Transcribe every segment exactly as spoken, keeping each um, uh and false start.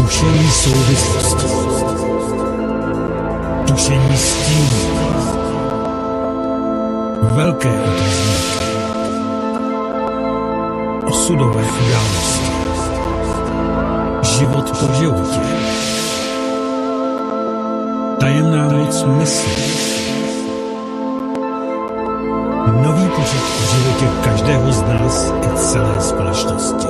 Tušení souvislosti. Tušení stínů. Velké otazníky. Osudové události. Život po životě. Tajemná moc mysli. Nový pořad v životě každého z nás i celé společnosti.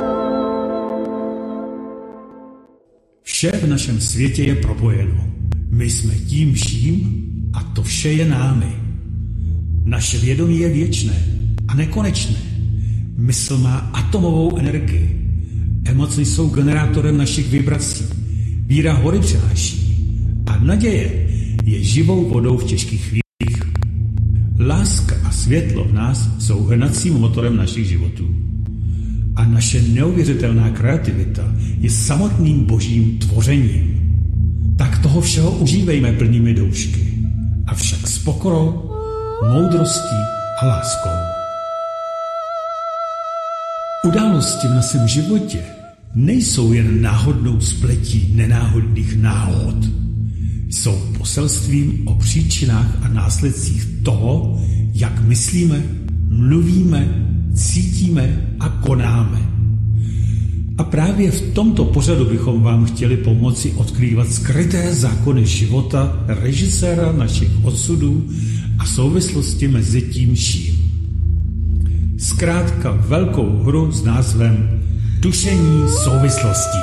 Vše v našem světě je propojeno. My jsme tím vším a to vše je námi. Naše vědomí je věčné a nekonečné. Mysl má atomovou energii. Emoce jsou generátorem našich vibrací. Víra hory přináší. A naděje je živou vodou v těžkých chvílích. Láska a světlo v nás jsou hnacím motorem našich životů. A naše neuvěřitelná kreativita je samotným božím tvořením. Tak toho všeho užívejme plnými doušky. Avšak s pokorou, moudrostí a láskou. Události v našem životě nejsou jen náhodnou spletí nenáhodných náhod. Jsou poselstvím o příčinách a následcích toho, jak myslíme, mluvíme, cítíme a konáme. A právě v tomto pořadu bychom vám chtěli pomoci odkrývat skryté zákony života režiséra našich osudů a souvislosti mezi tím vším. Zkrátka velkou hru s názvem Tušení souvislostí.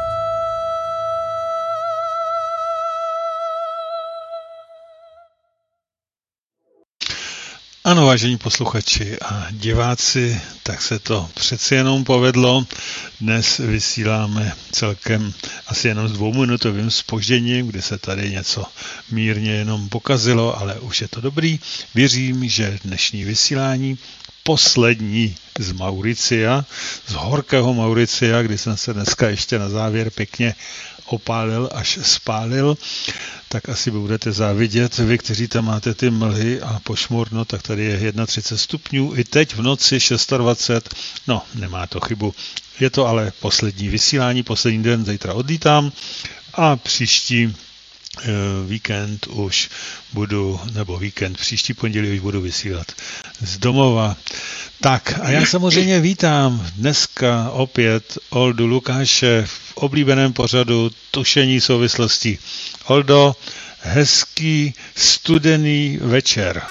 Ano, vážení posluchači a diváci, tak se to přeci jenom povedlo. Dnes vysíláme celkem asi jenom s dvouminutovým zpožděním, kdy se tady něco mírně jenom pokazilo, ale už je to dobrý. Věřím, že dnešní vysílání poslední z Mauricia, z horkého Mauricia, kdy jsem se dneska ještě na závěr pěkně opálil až spálil, tak asi budete závidět. Vy, kteří tam máte ty mlhy a pošmurno, tak tady je třicet jedna stupňů. I teď v noci dvacet šest. No, nemá to chybu. Je to ale poslední vysílání, poslední den, zítra odlítám a příští víkend už budu, nebo víkend, příští pondělí už budu vysílat z domova. Tak a já samozřejmě vítám dneska opět Oldu Lukáše v oblíbeném pořadu Tušení souvislostí. Oldo, hezký studený večer.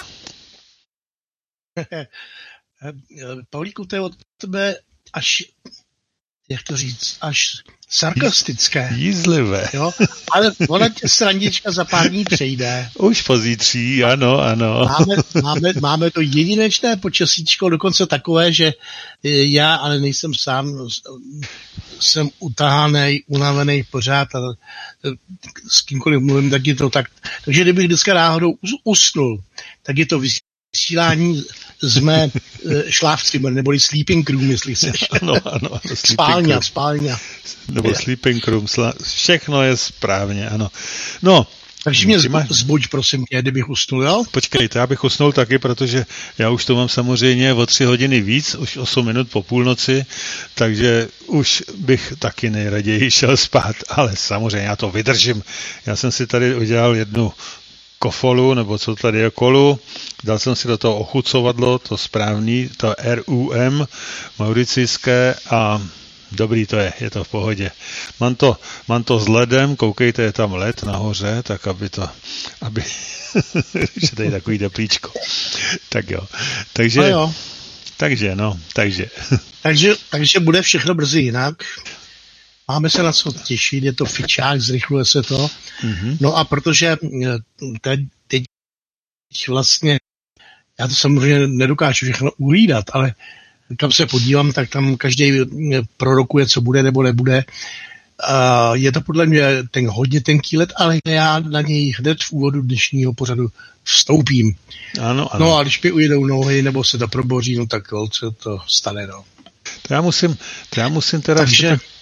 Pavlíku, to je od tebe až, jak to říct, až sarkastické. Jízlivé. Jo? Ale ona tě srandička za pár dní přejde. Už pozítří, ano, ano. Máme, máme, máme to jedinečné počasíčko, dokonce takové, že já, ale nejsem sám, jsem utahanej, unavený pořád a s kýmkoliv mluvím, tak je to tak. Takže kdybych dneska náhodou usnul, tak je to vysílání z mé šlávci, neboli sleeping room, jestli chceš. Ano, ano, ano. Spálňa, room. spálňa. Nebo je. Sleeping room, sla... všechno je správně, ano. No. Takže mě zbuď, zbuď, prosím tě, kdybych usnul, jo? Počkejte, já bych usnul taky, protože já už to mám samozřejmě o tři hodiny víc, už osm minut po půlnoci, takže už bych taky nejraději šel spát, ale samozřejmě já to vydržím. Já jsem si tady udělal jednu kofolu, nebo co tady je kolu, dal jsem si do toho ochucovadlo, to správný, to R U M, mauricijské a dobrý to je, je to v pohodě. Mám to, mám to s ledem, koukejte, je tam led nahoře, tak aby to, aby, že tady je takový teplíčko. Tak jo, takže, no jo. takže no, takže. takže. Takže bude všechno brzy jinak. Máme se na co těšit, je to fičák, zrychluje se to. Mm-hmm. No a protože teď, teď vlastně, já to samozřejmě nedokážu všechno uhlídat, ale kam se podívám, tak tam každý prorokuje, co bude nebo nebude. Uh, je to podle mě ten hodně tenký let, ale já na něj hned v úvodu dnešního pořadu vstoupím. Ano, ano. No a když mi ujedou nohy nebo se to proboří, no tak co to stane, no. To já musím, to já musím teda Takže... ještě,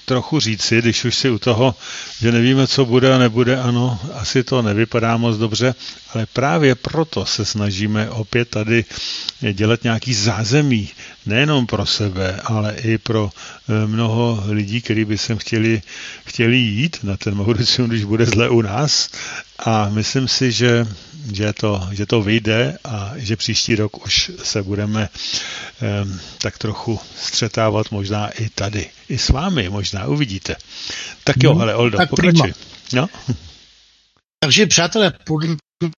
trochu říci, když už si u toho, že nevíme, co bude a nebude, ano, asi to nevypadá moc dobře, ale právě proto se snažíme opět tady dělat nějaký zázemí, nejenom pro sebe, ale i pro mnoho lidí, kteří by sem chtěli, chtěli jít na ten Mauricium, když bude zle u nás. A myslím si, že, že, to, že to vyjde a že příští rok už se budeme um, tak trochu střetávat možná i tady. I s vámi možná, uvidíte. Tak jo, hmm, ale Oldo, pokračuj. No? Takže přátelé, podle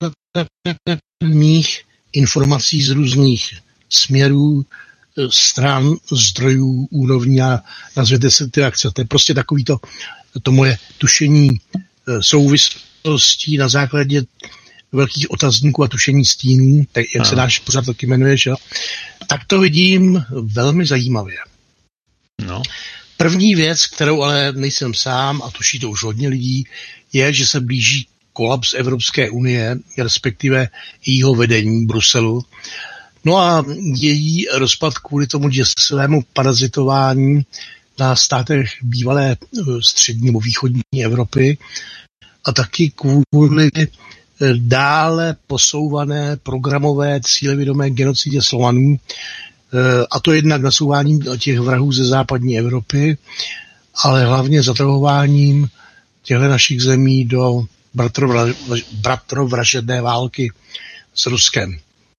mých informací z různých směrů, stran, zdrojů, úrovní a nazvěte se ty akce. To je prostě takový to, to moje tušení souvislostí na základě velkých otazníků a tušení stínů, tak jak a. se náš pořád taky jmenuje, že? Tak to vidím velmi zajímavě. No. První věc, kterou ale nejsem sám, a tuší to už hodně lidí, je, že se blíží kolaps Evropské unie, respektive jejího vedení Bruselu. No a její rozpad kvůli tomu děsivému parazitování na státech bývalé střední nebo východní Evropy a taky kvůli dále posouvané programové cílevědomé genocidě Slovanů, a to jednak nasouváním těch vrahů ze západní Evropy, ale hlavně zatrhováním těchto našich zemí do bratrovražedné války s Ruskem.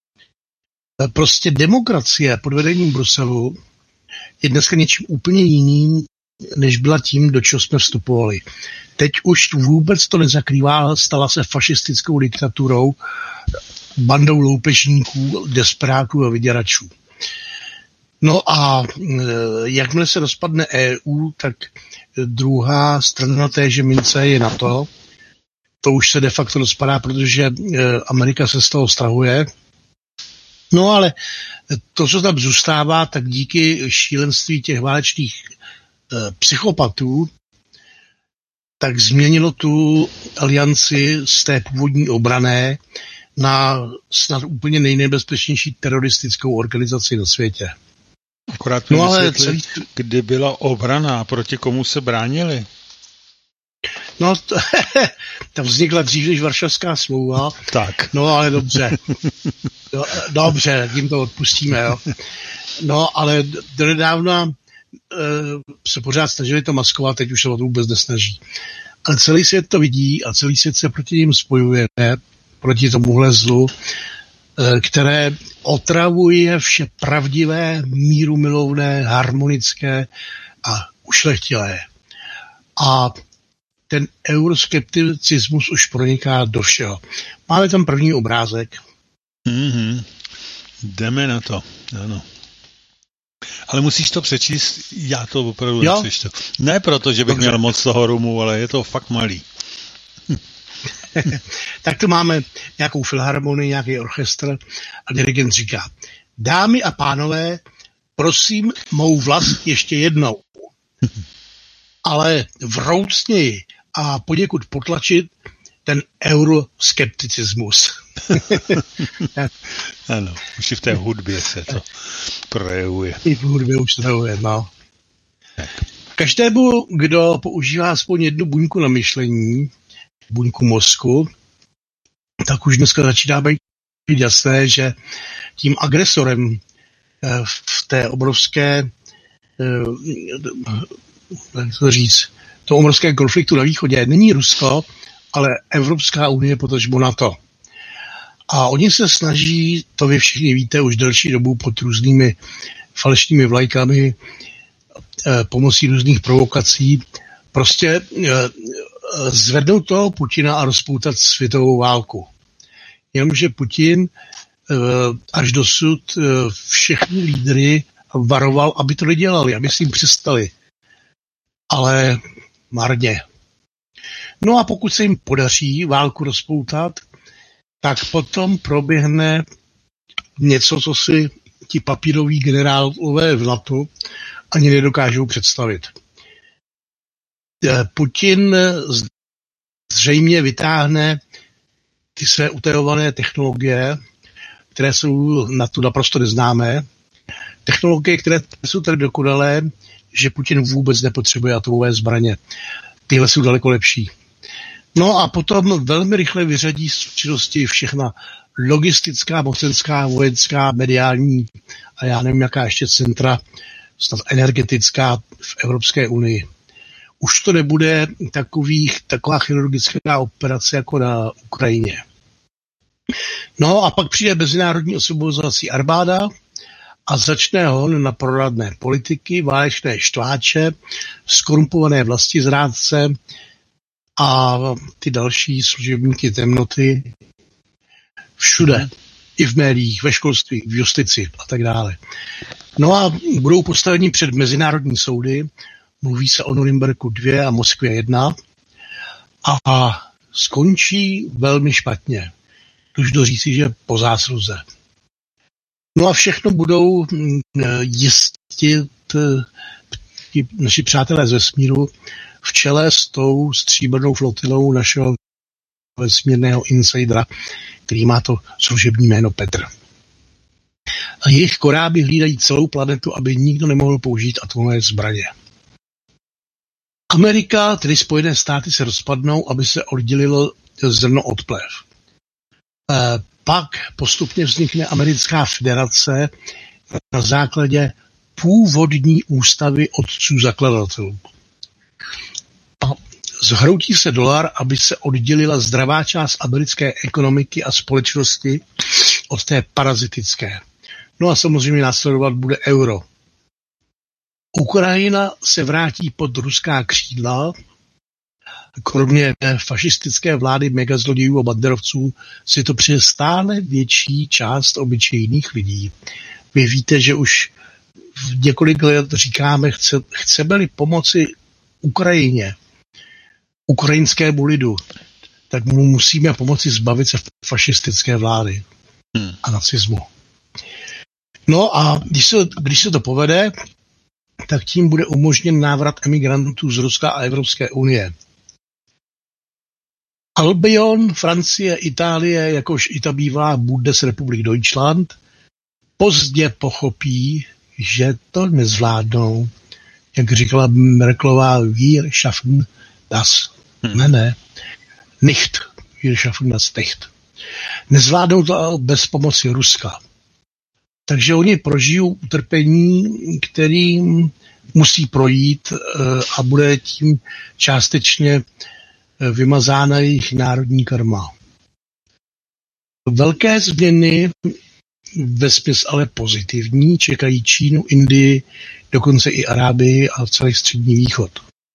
Prostě demokracie pod vedením Bruselu je dneska něčím úplně jiným, než byla tím, do čeho jsme vstupovali. Teď už vůbec to nezakrývá, stala se fašistickou diktaturou, bandou loupežníků, desperátů a vyděračů. No a jakmile se rozpadne E U, tak druhá strana téže mince je NATO. To už se de facto rozpadá, protože Amerika se z toho stahuje. No ale to, co tam zůstává, tak díky šílenství těch válečných e, psychopatů, tak změnilo tu alianci z té původní obrané na snad úplně nejnebezpečnější teroristickou organizaci na světě. Akorát no, ale celý... kdy byla obrana, proti komu se bránili? No, to, tam vznikla dřív než Varšavská smlouva. Tak. No, ale dobře. Do, dobře, tím to odpustíme, jo. No, ale donedávna e, se pořád snažili to maskovat, teď už se o to vůbec nesnaží. Ale celý svět to vidí a celý svět se proti ním spojuje, proti tomuhle zlu, e, které otravuje vše pravdivé, mírumilovné, harmonické a ušlechtilé. A ten euroskepticismus už proniká do všeho. Máme tam první obrázek. Mm-hmm. Jdeme na to, ano. Ale musíš to přečíst, já to opravdu nepřečtu. Ne proto, že bych Dobře. měl moc toho rumu, ale je to fakt malý. Tak tu máme nějakou filharmonii, nějaký orchestr a dirigent říká: dámy a pánové, prosím mou vlast ještě jednou. Ale vroucněji a poněkud potlačit ten euroskepticismus. Ano, už i v té hudbě se to projevuje. I v hudbě už to projevuje, no. Tak. Každému, kdo používá aspoň jednu buňku na myšlení, buňku mozku, tak už dneska začíná být jasné, že tím agresorem v té obrovské, jak to říct, toho obrovského konfliktu na východě není Rusko, ale Evropská unie, potažmo NATO. A oni se snaží, to vy všichni víte, už delší dobu pod různými falešnými vlajkami, eh, pomocí různých provokací, prostě eh, zvednout toho Putina a rozpoutat světovou válku. Jenomže Putin eh, až dosud eh, všechny lídry varoval, aby to nedělali, aby si jim přestali. Ale marně. No a pokud se jim podaří válku rozpoutat, tak potom proběhne něco, co si ti papíroví generálové v NATO ani nedokážou představit. Putin zřejmě vytáhne ty své utajované technologie, které jsou na to naprosto neznámé. Technologie, které jsou tak dokonalé, že Putin vůbec nepotřebuje atomové zbraně. Tyhle jsou daleko lepší. No a potom velmi rychle vyřadí z činnosti všechna logistická, mocenská, vojenská, mediální a já nevím, jaká ještě centra, snad energetická v Evropské unii. Už to nebude takových, taková chirurgická operace jako na Ukrajině. No a pak přijde mezinárodní osvobozovací armáda a začne hon na proradné politiky, válečné štváče, skorumpované vlastizrádce a ty další služebníky temnoty všude. I v médiích, ve školství, v justici a tak dále. No a budou postaveni před mezinárodní soudy, mluví se o Norimberku dva a Moskvě jedna a skončí velmi špatně. Už do říci, že po zásluze. No a všechno budou jistit naši přátelé z vesmíru v čele s tou stříbrnou flotilou našeho vesmírného insidera, který má to služební jméno Petr. A jejich koráby hlídají celou planetu, aby nikdo nemohl použít atomové zbraně. Amerika, tedy Spojené státy, se rozpadnou, aby se oddělilo zrno od plev. E, pak postupně vznikne americká federace na základě původní ústavy otců zakladatelů. A zhroutí se dolar, aby se oddělila zdravá část americké ekonomiky a společnosti od té parazitické. No a samozřejmě následovat bude euro. Ukrajina se vrátí pod ruská křídla. Kromě fašistické vlády megazlodějů a banderovců si to přeje stále větší část obyčejných lidí. Vy víte, že už v několik let říkáme, chce, chceme-li pomoci Ukrajině, ukrajinskému lidu, tak mu musíme pomoci zbavit se fašistické vlády hmm. a nacismu. No a když se, když se to povede, tak tím bude umožněn návrat emigrantů z Ruska a Evropské unie. Albion, Francie, Itálie, jakož i ta bývá Bundesrepublik Deutschland, pozdě pochopí, že to nezvládnou. Jak říkala Merkelová, wir schaffen das. Hmm. Ne, ne. Nicht. Wir schaffen das nicht. Nezvládnou to bez pomoci Ruska. Takže oni prožijou utrpení, kterým musí projít a bude tím částečně vymazána jejich národní karma. Velké změny, vesměs ale pozitivní, čekají Čínu, Indii, dokonce i Arábii a celý střední východ.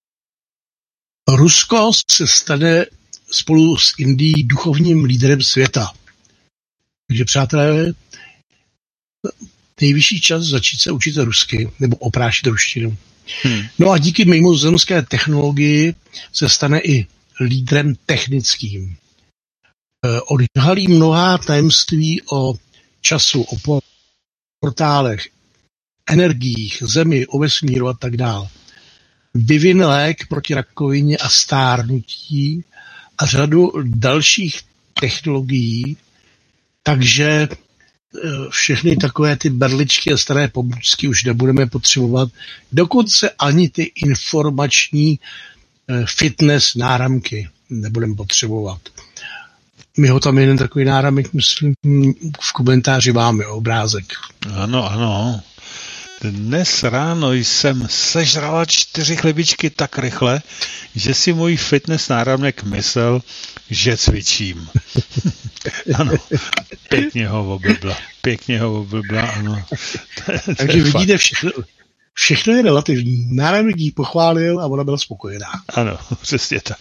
Rusko se stane spolu s Indií duchovním lídrem světa. Takže přátelé, nejvyšší čas začít se učit rusky nebo oprášit ruštinu. Hmm. No a díky mimozemské technologii se stane i lídrem technickým. Odhalí mnohá tajemství o času, o portálech, energiích, zemi, o vesmíru a tak dále. Vyvine lék proti rakovině a stárnutí a řadu dalších technologií, takže všechny takové ty berličky a staré pomůcky už nebudeme potřebovat, dokonce ani ty informační fitness náramky nebudeme potřebovat. My ho tam jeden takový náramek, myslím, v komentáři máme obrázek. Ano, ano. Dnes ráno jsem sežrala čtyři chlebičky tak rychle, že si můj fitness náramek myslel, že cvičím. Ano, pěkně ho oblbla, pěkně ho oblbla, ano. Takže vidíte, všechno, všechno je relativní. Náramek jí pochválil a ona byla spokojená. Ano, přesně tak.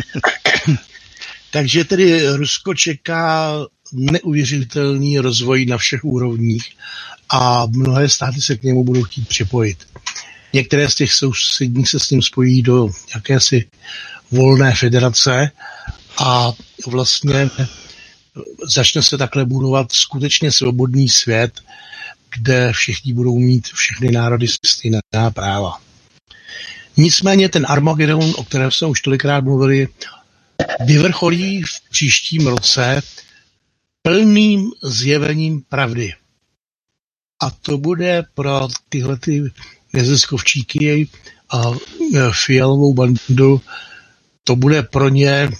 Takže tedy Rusko čeká neuvěřitelný rozvoj na všech úrovních a mnohé státy se k němu budou chtít připojit. Některé z těch sousedních se s ním spojí do jakési volné federace a vlastně začne se takhle budovat skutečně svobodný svět, kde všichni budou mít všechny národy stejná práva. Nicméně ten Armagedon, o kterém jsme už tolikrát mluvili, vyvrcholí v příštím roce plným zjevením pravdy. A to bude pro tyhle ty neziskovčíky a Fialovou bandu, to bude pro ně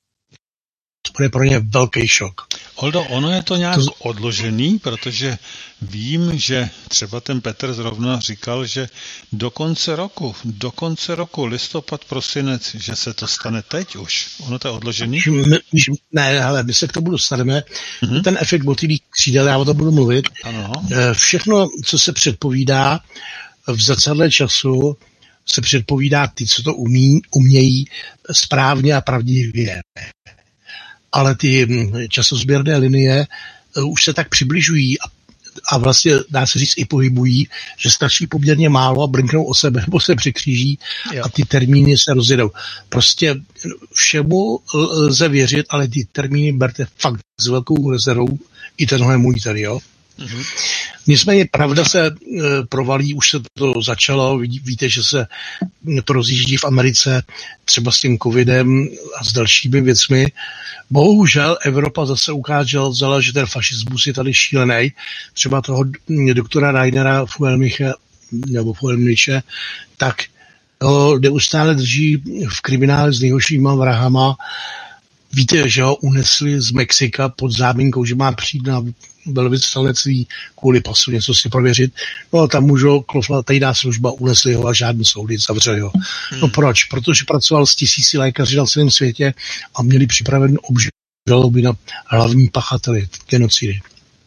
to bude pro ně velký šok. Oldo, ono je to nějak to... odložený, protože vím, že třeba ten Petr zrovna říkal, že do konce roku, do konce roku, listopad, prosinec, že se to stane teď už. Ono to je odložený? My, ne, ale my se k tomu dostaneme. Mm-hmm. Ten efekt motýlích křídel, já o tom budu mluvit. Ano. Všechno, co se předpovídá v zrcadle času, se předpovídá ty, co to umí, umějí správně a pravdivě. Ale ty časozběrné linie už se tak přibližují a, a vlastně dá se říct i pohybují, že stačí poměrně málo a blinknou o sebe nebo se překříží jo. A ty termíny se rozjedou. Prostě všemu lze věřit, ale ty termíny berte fakt s velkou rezervou, i tenhle můj tady, jo. Mm-hmm. Nicméně pravda se e, provalí, už se to začalo, ví, víte, že se to rozjíždí v Americe třeba s tím covidem a s dalšími věcmi. Bohužel Evropa zase ukázala, že ten fašismus je tady šílený. Třeba toho doktora Rainera Fuelmiche, nebo Fuelmiche, tak ho neustále drží v kriminále s nejhoršíma vrahama. Víte, že ho unesli z Mexika pod záminkou, že má přijít na velvyslanectví kvůli pasu, něco si prověřit. No a tam můžou klofla tajná služba, unesli ho a žádný soudy, zavřeli ho. No proč? Protože pracoval s tisíci lékaři na celém světě a měli připraven obžaloby na hlavní pachateli genocidy.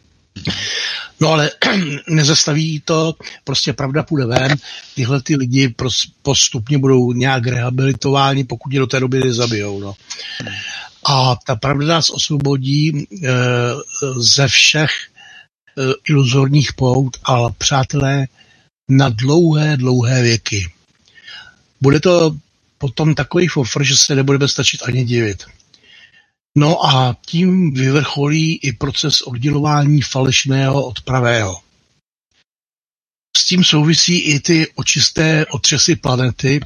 No ale nezastaví to, prostě pravda půjde ven, tyhle ty lidi postupně budou nějak rehabilitováni, pokud je do té doby nezabijou, no. A ta pravda nás osvobodí e, ze všech e, iluzorních pout, ale přátelé, na dlouhé, dlouhé věky. Bude to potom takový fofr, že se nebudeme stačit ani divit. No a tím vyvrcholí i proces oddělování falešného od pravého. S tím souvisí i ty očisté otřesy planety.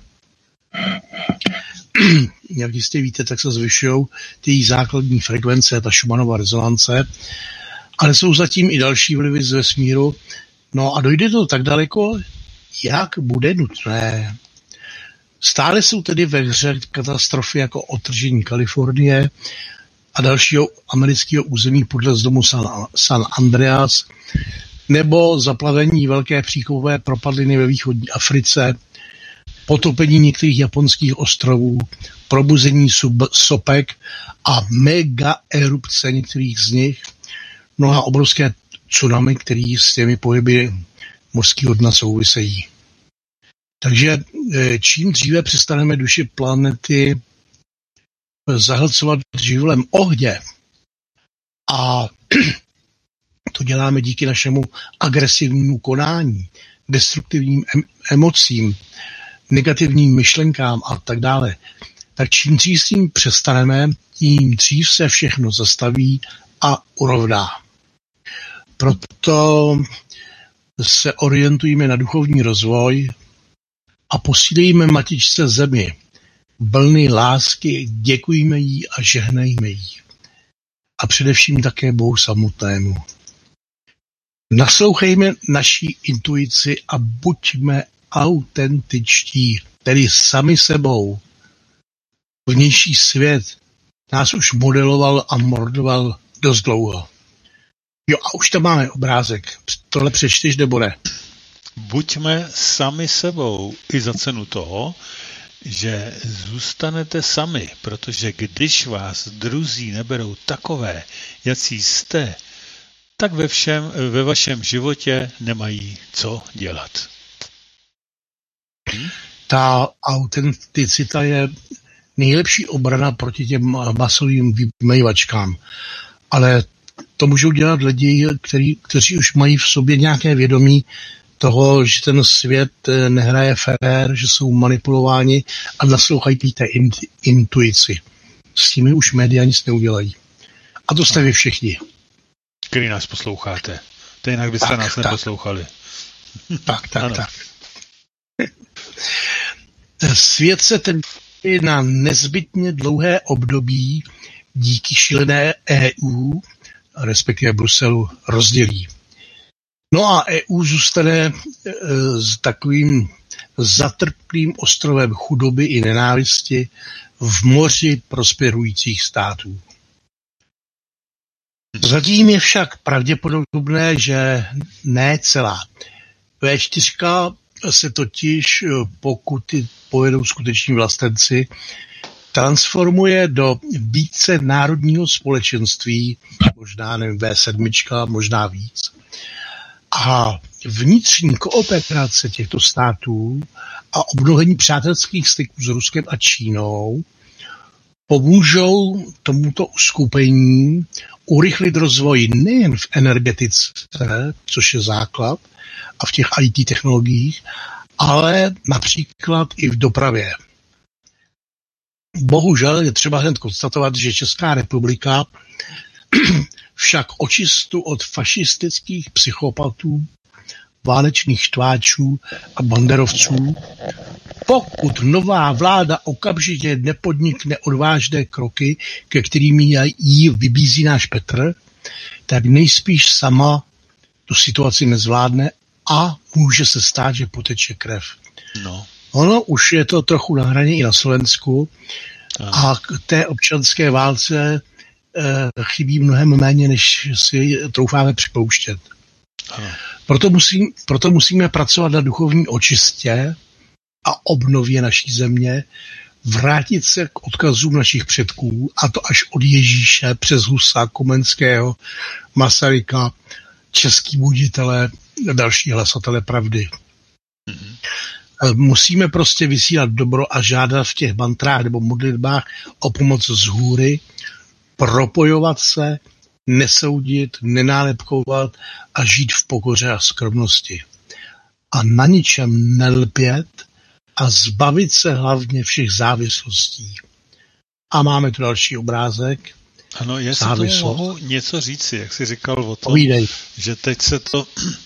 Jak jistě víte, tak se zvyšují ty základní frekvence, ta Schumannova rezonance, ale jsou zatím i další vlivy z vesmíru. No a dojde to tak daleko, jak bude nutné. Stále jsou tedy ve hře katastrofy jako otržení Kalifornie a dalšího amerického území podle z domu San, San Andreas, nebo zaplavení velké příkopové propadliny ve východní Africe, potopení některých japonských ostrovů, probuzení sub, sopek a mega erupce některých z nich, no a obrovské tsunami, které s těmi pohyby mořského dna souvisejí. Takže čím dříve přestaneme duši planety zahlcovat živlem ohně a to děláme díky našemu agresivnímu konání, destruktivním em- emocím, negativním myšlenkám a tak dále, tak čím dřív s tím přestaneme, tím dřív se všechno zastaví a urovná. Proto se orientujeme na duchovní rozvoj a posílejme matičce zemi vlny lásky, děkujme jí a žehnejme jí. A především také Bohu samotnému. Naslouchejme naší intuici a buďme autentičtí, tedy sami sebou. Vnější svět nás už modeloval a mordoval dost dlouho. Jo, a už tam máme obrázek. Tohle přečteš, nebo ne? Buďme sami sebou i za cenu toho, že zůstanete sami, protože když vás druzí neberou takové, jací jste, tak ve, všem, ve vašem životě nemají co dělat. Ta autenticita je nejlepší obrana proti těm masovým vymejvačkám. Ale to můžou dělat lidi, který, kteří už mají v sobě nějaké vědomí toho, že ten svět nehraje fér, že jsou manipulováni a naslouchají té intuici. S tím už média nic neudělají. A to jste vy všichni. Který nás posloucháte. To jinak byste tak, nás tak. neposlouchali. Tak, tak, ano. tak. Svět se tedy na nezbytně dlouhé období díky šílené E U, respektive Bruselu, rozdělí. No a E U zůstane e, s takovým zatrpklým ostrovem chudoby i nenávisti v moři prosperujících států. Zatím je však pravděpodobné, že ne celá. vé čtyři se totiž, pokud povedou skuteční vlastenci, transformuje do více národního společenství, možná nevím, vé sedm, možná víc. A vnitřní kooperace těchto států a obnovení přátelských styků s Ruskem a Čínou pomůžou tomuto uskupení urychlit rozvoj nejen v energetice, což je základ, a v těch í té technologiích, ale například i v dopravě. Bohužel je třeba hned konstatovat, že Česká republika však očistu od fašistických psychopatů, válečných štváčů a banderovců, pokud nová vláda okamžitě nepodnikne odvážné kroky, ke kterým jí vybízí náš Petr, tak nejspíš sama tu situaci nezvládne a může se stát, že poteče krev. No. Ono už je to trochu na hraně i na Slovensku a k té občanské válce eh, chybí mnohem méně, než si troufáme připouštět. Proto, musím, proto musíme pracovat na duchovní očistě a obnově naší země, vrátit se k odkazům našich předků, a to až od Ježíše přes Husa, Komenského, Masaryka, český buditele a další hlasatele pravdy. Mm-hmm. Musíme prostě vysílat dobro a žádat v těch mantrách nebo modlitbách o pomoc z hůry, propojovat se, nesoudit, nenálepkovat a žít v pokoře a skromnosti. A na ničem nelpět a zbavit se hlavně všech závislostí. A máme tu další obrázek. Ano, já si tomu mohu něco říci, jak jsi říkal o tom, Povídej. Že teď se to,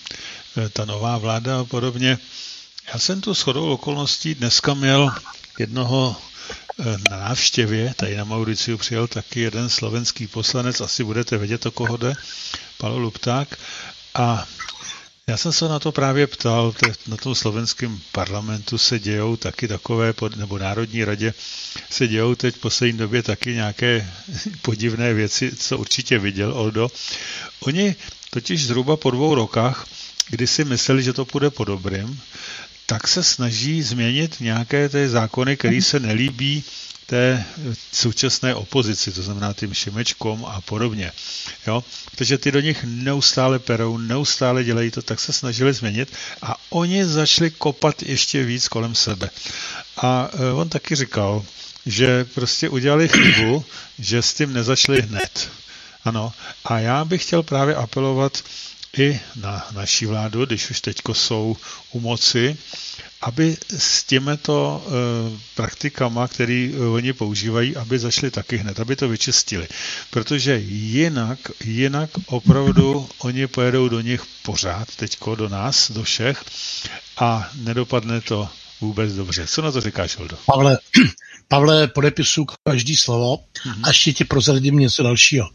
ta nová vláda a podobně. Já jsem tu shodou okolností dneska měl jednoho na návštěvě, tady na Mauriciu přijel taky jeden slovenský poslanec, asi budete vědět, o koho jde, Pavel Lupták. A já jsem se na to právě ptal, na tom slovenském parlamentu se dějou taky takové, nebo Národní radě se dějou teď v poslední době taky nějaké podivné věci, co určitě viděl Oldo. Oni totiž zhruba po dvou rokách, kdy si mysleli, že to půjde po dobrým, tak se snaží změnit nějaké ty zákony, které se nelíbí té současné opozici, to znamená tím Šimečkom a podobně. Jo? Takže ty do nich neustále perou, neustále dělají to, tak se snažili změnit a oni začali kopat ještě víc kolem sebe. A on taky říkal, že prostě udělali chybu, že s tím nezačali hned. Ano. A já bych chtěl právě apelovat i na naší vládu, když už teďko jsou u moci, aby s těmito e, praktikama, které oni používají, aby začali taky hned, aby to vyčistili. Protože jinak, jinak opravdu oni pojedou do nich pořád, teďko do nás, do všech a nedopadne to vůbec dobře. Co na to říkáš, Oldo? Pavle, Pavle, podepisu každý slovo mm-hmm. a ještě ti prozradím něco dalšího.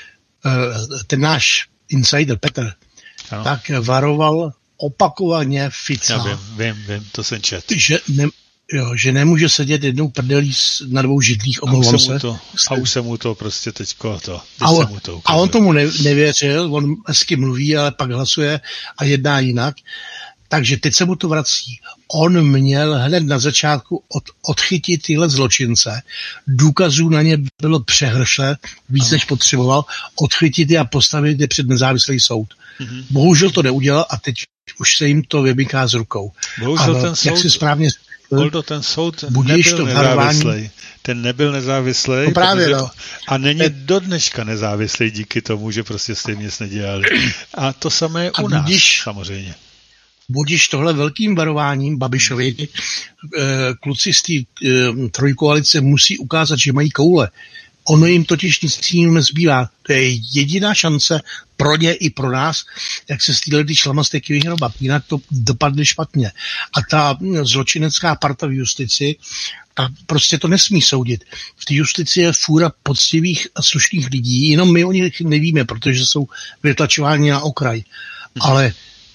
E, ten náš insider Petr ano. tak varoval opakovaně Fica. Já vím, vím, vím, to jsem čet. Že, ne, jo, že nemůže sedět jednou prdelí na dvou židlích, omlouvám se. To, a už se mu to prostě teďko to. A on, to a on tomu ne, nevěřil, on hezky mluví, ale pak hlasuje a jedná jinak. Takže teď se mu to vrací. On měl hned na začátku od, odchytit tyhle zločince. Důkazů na ně bylo přehršle, víc ano. než potřeboval, odchytit je a postavit je před nezávislý soud. Mm-hmm. Bohužel to neudělal a teď už se jim to vymyká z rukou. Bohužel a, ten soud, jak si správně Oldo, ten soud nebyl nezávislý. Ten nebyl nezávislý. No právě, no. A není do dneška nezávislý díky tomu, že prostě s tím nic nedělali. A to samé je u nás, budíš, samozřejmě. Budíš tohle velkým varováním Babišovi, kluci z té trojkoalice musí ukázat, že mají koule. Ono jim totiž nic jiného nezbývá. To je jediná šance pro ně i pro nás, jak se z téhle šlamasteky vyhrobat. Jinak to dopadne špatně. A ta zločinecká parta v justici, ta prostě to nesmí soudit. V té justici je fůra poctivých a slušných lidí, jenom my o nich nevíme, protože jsou vytlačováni na okraj. Ale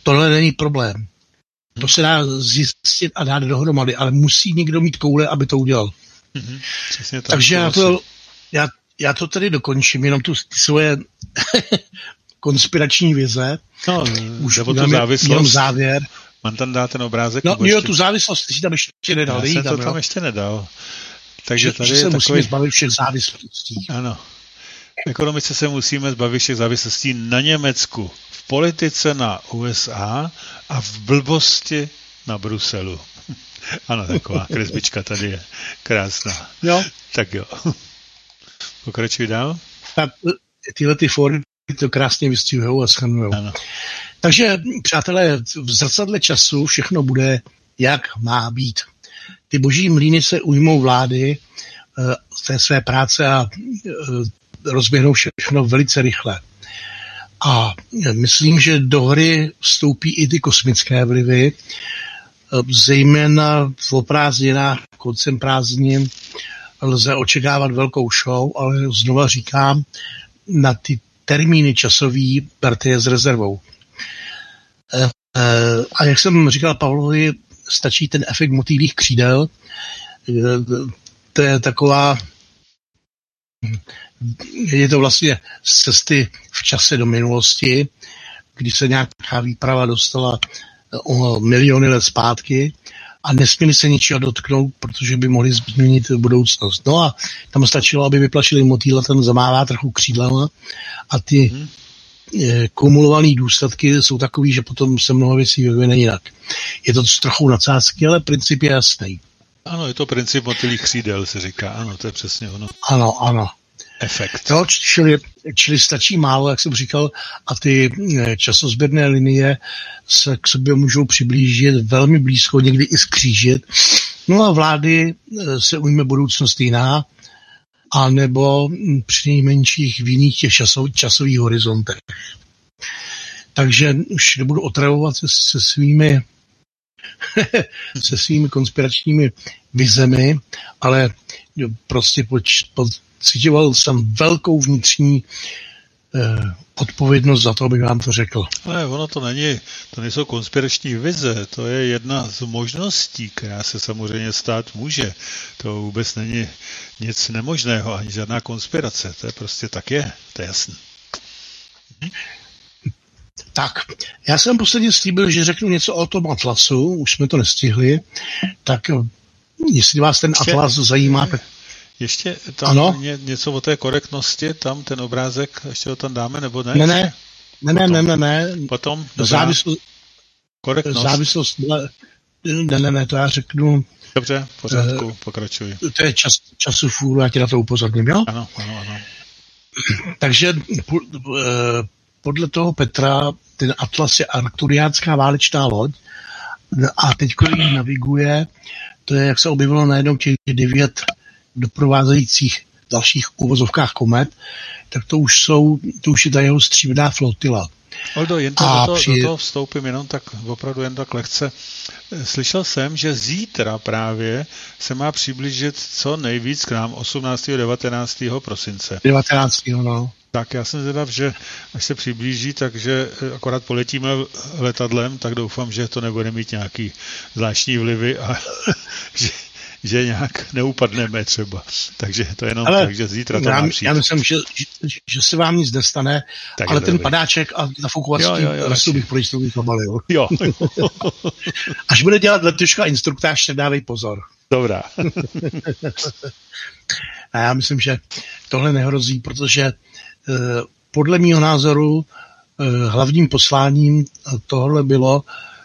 tohle není problém. To se dá zjistit a dát dohromady, ale musí někdo mít koule, aby to udělal. Mm-hmm. Přesně tak. Takže já to, já, já to tady dokončím, jenom tu ty svoje konspirační vize. No, už nebo tu závislost. Jenom závěr. Mám tam dát ten obrázek? No, jo, tu závislost, ty si tam ještě nedal. Já jsem tam, to tam jo. ještě nedal. Takže tady že je se takový... musíme zbavit všech závislostí. Ano. V ekonomice se musíme zbavit všech závislostí na Německu, v politice na U S A a v blbosti na Bruselu. Ano, taková kresbička tady je krásná. Jo. Tak jo. Pokračuj dál. Tak tyhle ty formy to krásně vystihujou a schrnujou. Takže, přátelé, v zrcadle času všechno bude, jak má být. Ty boží mlýny se ujmou vlády z té své práce a rozběhnou všechno velice rychle. A myslím, že do hry vstoupí i ty kosmické vlivy, zejména v prázdninách, koncem prázdnin lze očekávat velkou show, ale znova říkám, na ty termíny časový berte je s rezervou. A jak jsem říkal Pavlovi, stačí ten efekt motýlých křídel. To je taková, je to vlastně z cesty v čase do minulosti, kdy se nějaká výprava dostala o miliony let zpátky a nesměli se ničeho dotknout, protože by mohli změnit budoucnost. No a tam stačilo, aby vyplašili motýla, ten zamává trochu křídlama a ty hmm. kumulované důsledky jsou takový, že potom se mnoho věcí vyvine jinak. Je to trochu nadsázky, ale princip je jasný. Ano, je to princip motýlých křídel, se říká. Ano, to je přesně ono. Ano, ano. Efekt. Jo, čili, čili stačí málo, jak jsem říkal, a ty časozběrné linie se k sobě můžou přiblížit velmi blízko, někdy i skřížit. No a vlády se ujme budoucnost jiná, anebo při nejmenších v jiných těch časov, časových horizontech. Takže už nebudu otravovat se, se svými se svými konspiračními vizemi, ale prostě poč, pocitoval jsem velkou vnitřní eh, odpovědnost za to, abych vám to řekl. Ale ono to není, to nejsou konspirační vize, to je jedna z možností, která se samozřejmě stát může. To vůbec není nic nemožného, ani žádná konspirace, to je prostě tak je, to je jasný. Mhm. Tak, já jsem posledně slíbil, že řeknu něco o tom atlasu, už jsme to nestihli, tak jestli vás ten ještě, atlas zajímá... Ještě tam ano? Ně, něco o té korektnosti, tam ten obrázek, ještě ho tam dáme, nebo ne? Ne, ne, ne, ne, ne, ne, ne. Potom? Závislost, korektnost. Závislost, ne, ne, ne, to já řeknu... Dobře, v pořádku, uh, pokračuj. To je čas, času fůru, já ti na to upozorním, jo? Ano, ano, ano. Takže... Uh, podle toho Petra ten atlas je arkturiánská válečná loď a teď, když naviguje, to je, jak se objevilo najednou těch devět doprovázejících dalších uvozovkách komet, tak to už jsou, to už je ta jeho stříbrná flotila. Oldo, jen to do, to, při... do toho vstoupím jenom tak opravdu jen tak lehce. Slyšel jsem, že zítra právě se má přiblížit co nejvíc k nám osmnáctého devatenáctého prosince. devatenáctého no. Tak já jsem zvědav, že až se přiblíží, takže akorát poletíme letadlem, tak doufám, že to nebude mít nějaký zvláštní vlivy a že, že nějak neupadneme třeba. Takže to je jenom ale tak, že zítra to já, má přijít. Já myslím, že, že, že se vám nic nestane, tak ale ten dobrý. Padáček a nafoukovací rastu bych pro jistotu zabalil. Jo. Až bude dělat letoška instruktář, tak dávej pozor. Dobrá. A já myslím, že tohle nehrozí, protože podle mýho názoru hlavním posláním tohle bylo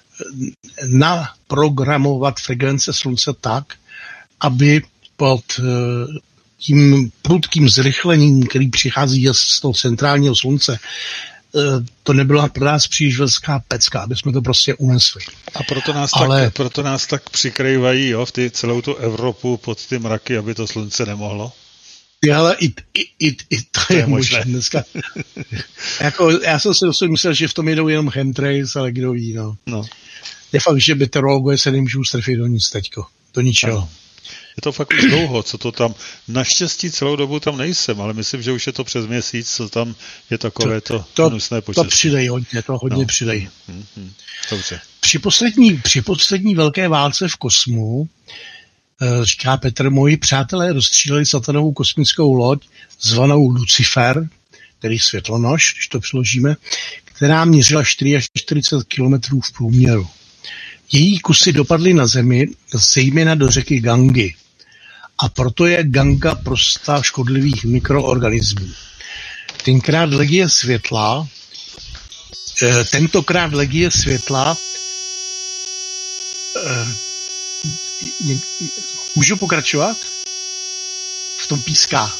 naprogramovat frekvence slunce tak, aby pod tím prudkým zrychlením, který přichází z toho centrálního slunce, to nebyla pro nás příliš velká pecka, aby jsme to prostě unesli. A proto nás, Ale... tak, proto nás tak přikrývají, jo, v ty, celou tu Evropu pod ty mraky, aby to slunce nemohlo? Ale i, i, i, i to, to je, je možné dneska. Jako, já jsem si dosud myslel, že v tom jedou jenom chemtrails, ale kdo ví, no. no. Je fakt, že meteorologové se nemůžou strefit do nic teďko. Do ničeho. je to fakt už dlouho, co to tam, naštěstí celou dobu tam nejsem, ale myslím, že už je to přes měsíc, co tam je takové to, to hnusné počasí. To přidej hodně, to hodně no. přidej. Hmm, hmm, dobře. Při poslední, při poslední velké válce v kosmu, říká Petr, moji přátelé rozstříleli satanovou kosmickou loď zvanou Lucifer, tedy světlonož, když to přeložíme, která měřila čtyřicet až kilometrů v průměru. Její kusy dopadly na zemi, zejména do řeky Gangy. A proto je Ganga prostá škodlivých mikroorganismů. Tenkrát legie světla, eh, tentokrát legie světla, eh, ně, můžu pokračovat? V tom píská.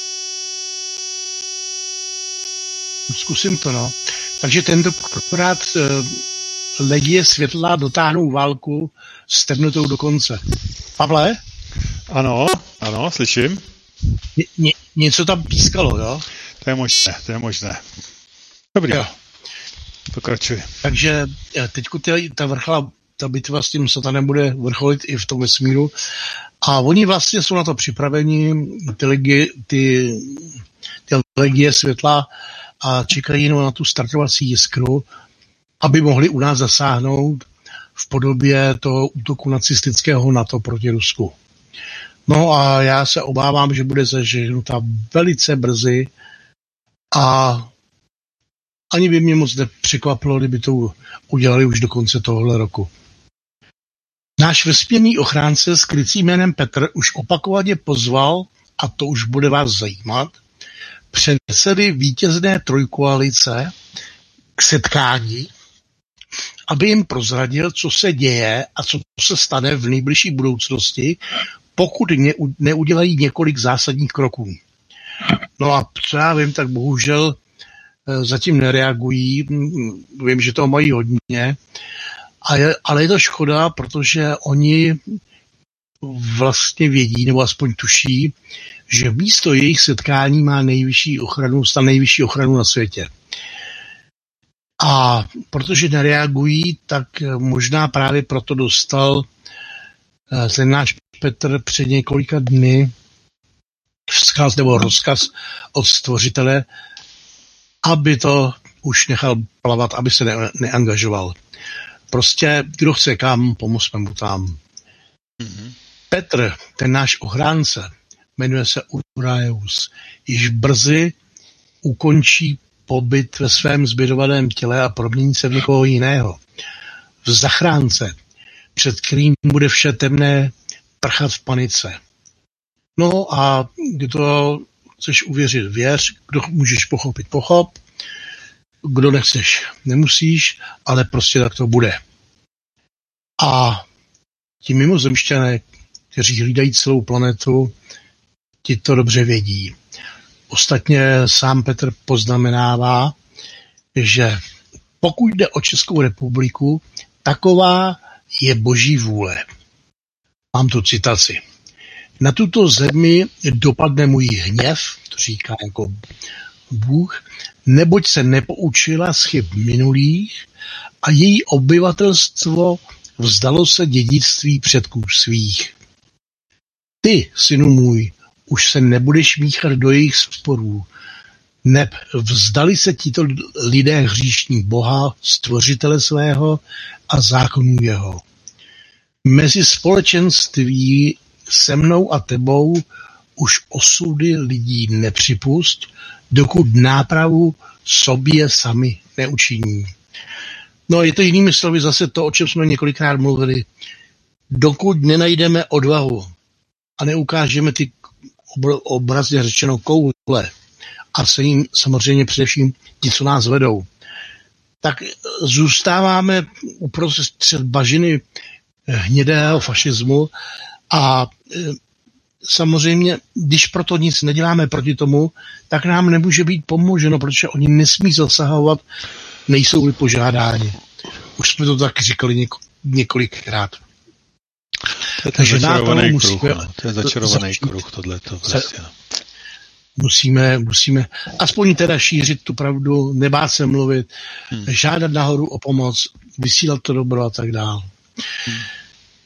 Zkusím to, no. Takže tentokrát eh, legie světla dotáhnou válku s temnotou do konce. Pavle? Ano, ano, slyším. Ně, ně, něco tam pískalo, jo? To je možné, to je možné. Dobrý, jo. Pokračuj. Takže teďko ta vrchala, ta bitva s tím satanem bude vrcholit i v tom vesmíru a oni vlastně jsou na to připraveni, ty legie, ty, ty legie světla a čekají jenom na tu startovací jiskru, aby mohli u nás zasáhnout v podobě toho útoku nacistického NATO proti Rusku. No a já se obávám, že bude zažehnuta velice brzy a ani by mě moc nepřekvapilo, kdyby to udělali už do konce tohohle roku. Náš vesmírný ochránce s krycím jménem Petr už opakovaně pozval, a to už bude vás zajímat, předsedy vítězné trojkoalice k setkání, aby jim prozradil, co se děje a co se stane v nejbližší budoucnosti, pokud neudělají několik zásadních kroků. No a co já vím, tak bohužel zatím nereagují. Vím, že toho mají hodně, ale je to škoda, protože oni vlastně vědí, nebo aspoň tuší, že místo jejich setkání má nejvyšší ochranu, stan nejvyšší ochranu na světě. A protože nereagují, tak možná právě proto dostal ten náš Petr před několika dny vzkaz nebo rozkaz od stvořitele, aby to už nechal plavat, aby se ne- neangažoval. Prostě kdo chce kam, pomozme mu tam. Mm-hmm. Petr, ten náš ochránce, jmenuje se Uraeus, již brzy ukončí pobyt ve svém zbydovaném těle a promění se v někoho jiného. V zachránce, před kterým bude vše temné prchat v panice. No a kdo to chceš uvěřit, věř, kdo můžeš pochopit, pochop, kdo nechceš, nemusíš, ale prostě tak to bude. A ti mimozemšťané, kteří hlídají celou planetu, ti to dobře vědí. Ostatně sám Petr poznamenává, že pokud jde o Českou republiku, taková je boží vůle. Mám tu citaci. Na tuto zemi dopadne můj hněv, to říká jako Bůh, neboť se nepoučila z chyb minulých a její obyvatelstvo vzdalo se dědictví předků svých. Ty, synu můj, už se nebudeš míchat do jejich sporů, neb vzdali se tito lidé hříšní Boha, stvořitele svého a zákonů jeho. Mezi společenství se mnou a tebou už osudy lidí nepřipust, dokud nápravu sobě sami neučiní. No je to jinými slovy zase to, o čem jsme několikrát mluvili. Dokud nenajdeme odvahu a neukážeme ty obrazně řečeno koule a se jim samozřejmě především ti, co nás vedou, tak zůstáváme uprostřed bažiny hnědého fašismu a samozřejmě, když proto nic neděláme proti tomu, tak nám nemůže být pomoženo, protože oni nesmí zasahovat, nejsou-li požádáni. Už jsme to tak říkali něko, několikrát. To je ten začarovaný musíme, kruh, no. To je začarovaný začít, kruh, tohleto prostě. Musíme, musíme aspoň teda šířit tu pravdu, nebát se mluvit, hmm. žádat nahoru o pomoc, vysílat to dobro a tak dál. Hmm.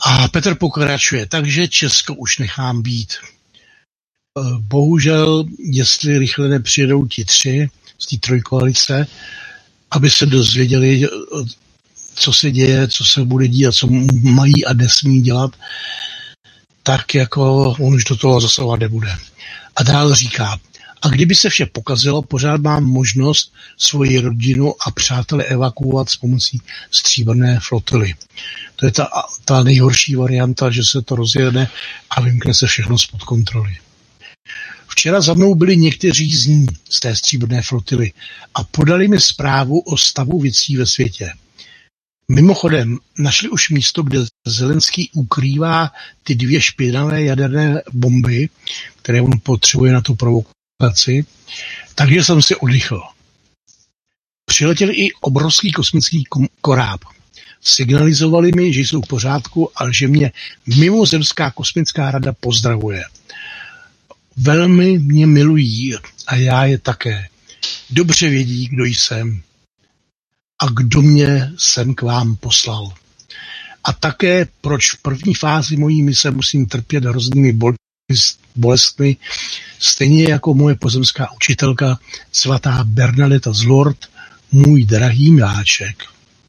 A Petr pokračuje, takže Česko už nechám být. Bohužel, jestli rychle nepřijedou ti tři z té trojkoalice, aby se dozvěděli, co se děje, co se bude dít a co mají a nesmí dělat, tak jako on už do toho zasahovat nebude. A dál říká, a kdyby se vše pokazilo, pořád mám možnost svoji rodinu a přátele evakuovat s pomocí stříbrné flotily. To je ta, ta nejhorší varianta, že se to rozjede a vymkne se všechno spod kontroly. Včera za mnou byli někteří z ní, z té stříbrné flotily, a podali mi zprávu o stavu věcí ve světě. Mimochodem, našli už místo, kde Zelenský ukrývá ty dvě špinavé jaderné bomby, které on potřebuje na tu provokaci, takže jsem si oddychl. Přiletěl i obrovský kosmický koráb. Signalizovali mi, že jsou v pořádku a že mě mimozemská kosmická rada pozdravuje. Velmi mě milují a já je také. Dobře vědí, kdo jsem a kdo mě sem k vám poslal. A také, proč v první fázi mojí mise musím trpět hroznými bolestmi, stejně jako moje pozemská učitelka svatá Bernadeta z Lourdes, můj drahý miláček.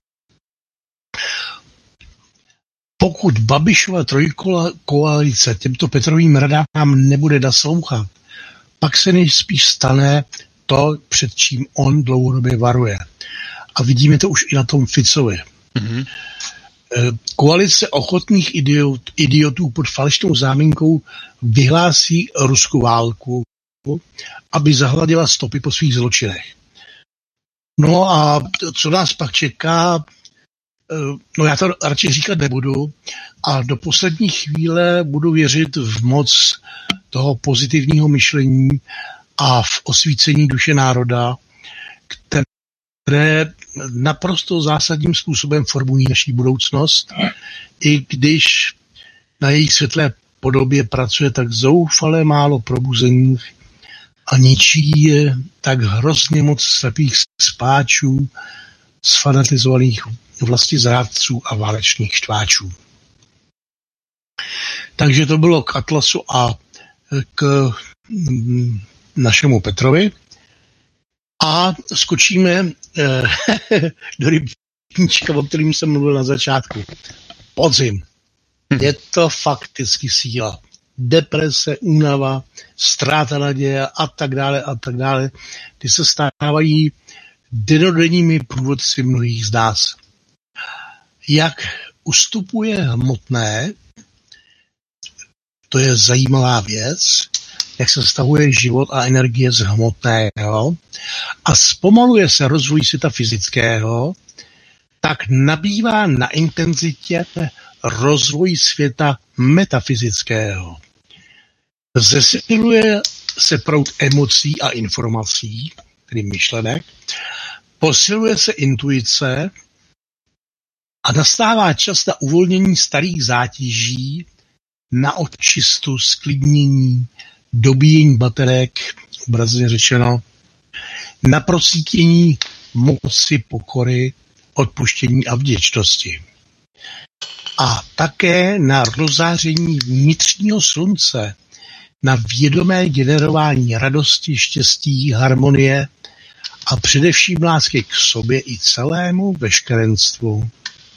Pokud Babišova trojkoalice těmto Petrovým radám nebude naslouchat, pak se nejspíš stane to, před čím on dlouhodobě varuje. A vidíme to už i na tom Ficovi. Mm-hmm. Koalice ochotných idiot, idiotů pod falešnou záminkou vyhlásí Rusku válku, aby zahladila stopy po svých zločinech. No a co nás pak čeká? No já to radši říkat nebudu a do poslední chvíle budu věřit v moc toho pozitivního myšlení a v osvícení duše národa, které naprosto zásadním způsobem formují naší budoucnost, i když na její světlé podobě pracuje tak zoufale málo probuzených a ničí je tak hrozně moc slepých spáčů, sfanatizovaných vlasti zrádců a válečných štváčů. Takže to bylo k Atlasu a k našemu Petrovi. A skočíme eh, do rybníčka, o kterým jsem mluvil na začátku. Podzim. Je to fakticky síla. Deprese, únava, ztráta naděje a tak dále a tak dále. Ty se stávají denodenními průvodci mnohých z nás. Jak ustupuje hmotné, to je zajímavá věc, jak se stahuje život a energie z hmotného a zpomaluje se rozvoj světa fyzického, tak nabývá na intenzitě rozvoj světa metafyzického. Zesiluje se proud emocí a informací, tedy myšlenek, posiluje se intuice a nastává čas na uvolnění starých zátěží, na očistu, sklidnění, dobíjení baterek, obrazně řečeno, na procítění moci, pokory, odpuštění a vděčnosti. A také na rozáření vnitřního slunce, na vědomé generování radosti, štěstí, harmonie a především lásky k sobě i celému veškerenstvu.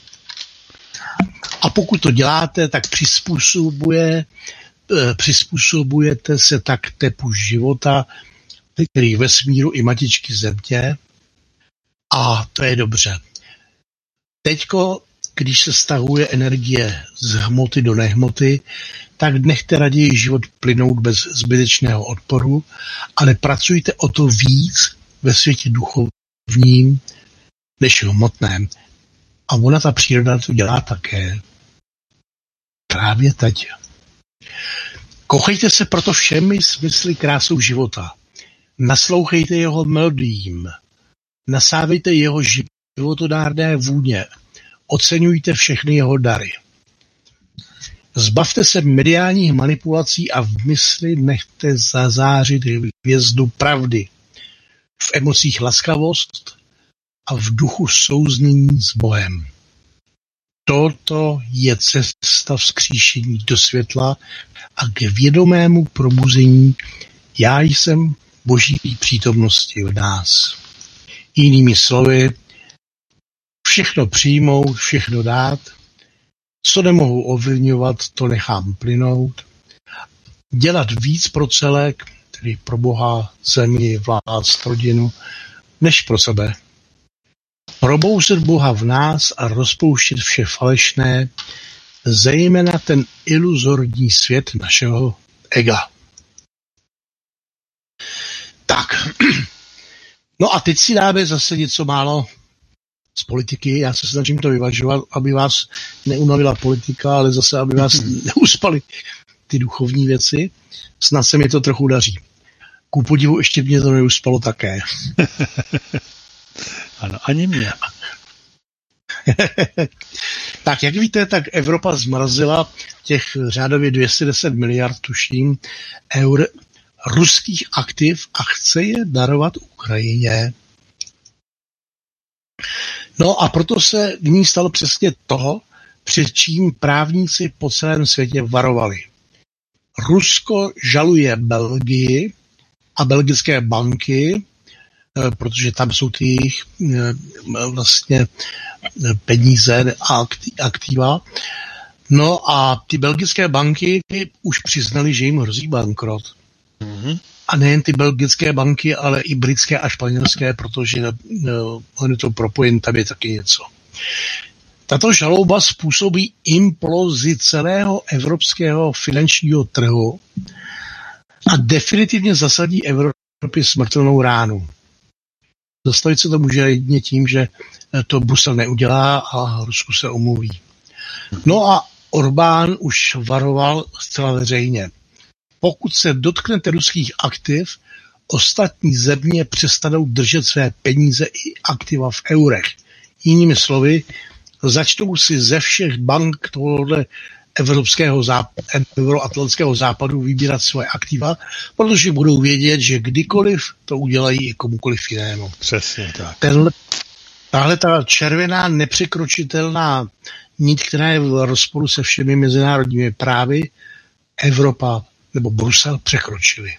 A pokud to děláte, tak přizpůsobuje, přizpůsobujete se tak tepu života, který vesmíru i matičky země, a to je dobře. Teďko, když se stahuje energie z hmoty do nehmoty, tak nechte raději život plynout bez zbytečného odporu, ale pracujte o to víc ve světě duchovním než hmotném. A ona, ta příroda, to dělá také. Právě teď. Kochejte se proto všemi smysly krásou života. Naslouchejte jeho melodiím. Nasávejte jeho životodárné vůně. Oceňujte všechny jeho dary. Zbavte se mediálních manipulací a v mysli nechte zazářit hvězdu pravdy. V emocích laskavost a v duchu souznění s Bohem. toto je cesta vzkříšení do světla a k vědomému probuzení já jsem Boží přítomnosti v nás. Jinými slovy, všechno přijmout, všechno dát, co nemohu ovlivňovat, to nechám plynout, dělat víc pro celek, tedy pro Boha, zemi, vlast, rodinu, než pro sebe. Probouzet Boha v nás a rozpouštět vše falešné, zejména ten iluzorní svět našeho ega. Tak, no a teď si dáme zase něco málo z politiky. Já se snažím to vyvažovat, aby vás neunavila politika, ale zase, aby vás neuspaly ty duchovní věci. Snad se mi to trochu daří. Ku podivu ještě mě to neuspalo také. Ano, ani mě. Tak, jak víte, tak Evropa zmrazila těch řádově dvě stě deset miliard, tuším, eur ruských aktiv a chce je darovat Ukrajině. No a proto se v ní stalo přesně toho, před čím právníci po celém světě varovali. Rusko žaluje Belgii a belgické banky, protože tam jsou ty jejich vlastně peníze a aktiva. No a ty belgické banky už přiznali, že jim hrozí bankrot. Mm-hmm. A nejen ty belgické banky, ale i britské a španělské, protože no, on je to propojen, tam je taky něco. Tato žaloba způsobí implozi celého evropského finančního trhu a definitivně zasadí Evropě smrtelnou ránu. Zastavit se to může jedině tím, že to Brusel neudělá a Rusku se omluví. No a Orbán už varoval zcela veřejně. Pokud se dotknete ruských aktiv, ostatní země přestanou držet své peníze i aktiva v eurech. Jinými slovy, začnou si ze všech bank tohohle evropského západu, euroatlantského západu vybírat svoje aktiva, protože budou vědět, že kdykoliv to udělají i komukoliv jinému. Přesně tak. Tenhle, tahle ta červená nepřekročitelná nit, která je v rozporu se všemi mezinárodními právy, Evropa nebo Brusel překročili.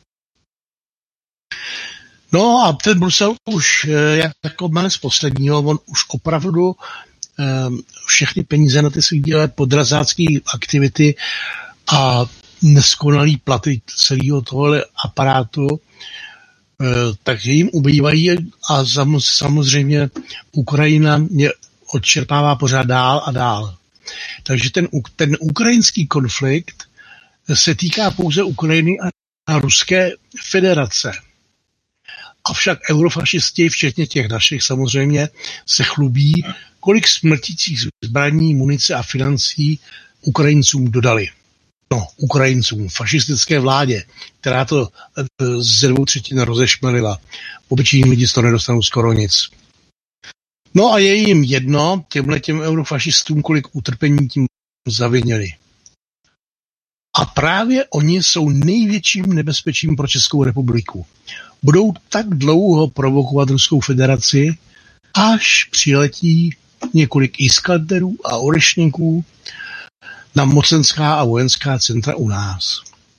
No a ten Brusel už jako malec posledního, on už opravdu všechny peníze na ty svých podrazácké aktivity a neskonalý platy celého tohle aparátu, takže jim ubývají a samozřejmě Ukrajina je odčerpává pořád dál a dál. Takže ten, ten ukrajinský konflikt se týká pouze Ukrajiny a Ruské federace. Avšak eurofašisti, včetně těch našich samozřejmě, se chlubí, kolik smrtících zbraní, munice a financí Ukrajincům dodali. No, Ukrajincům, fašistické vládě, která to ze dvou třetin rozešmelila. Obyčejní lidi z toho nedostanou skoro nic. No a je jim jedno, těmhle těm eurofašistům, kolik utrpení tím zavinili. A právě oni jsou největším nebezpečím pro Českou republiku. Budou tak dlouho provokovat Ruskou federaci, až přiletí několik Iskanderů a Orešníků na mocenská a vojenská centra u nás.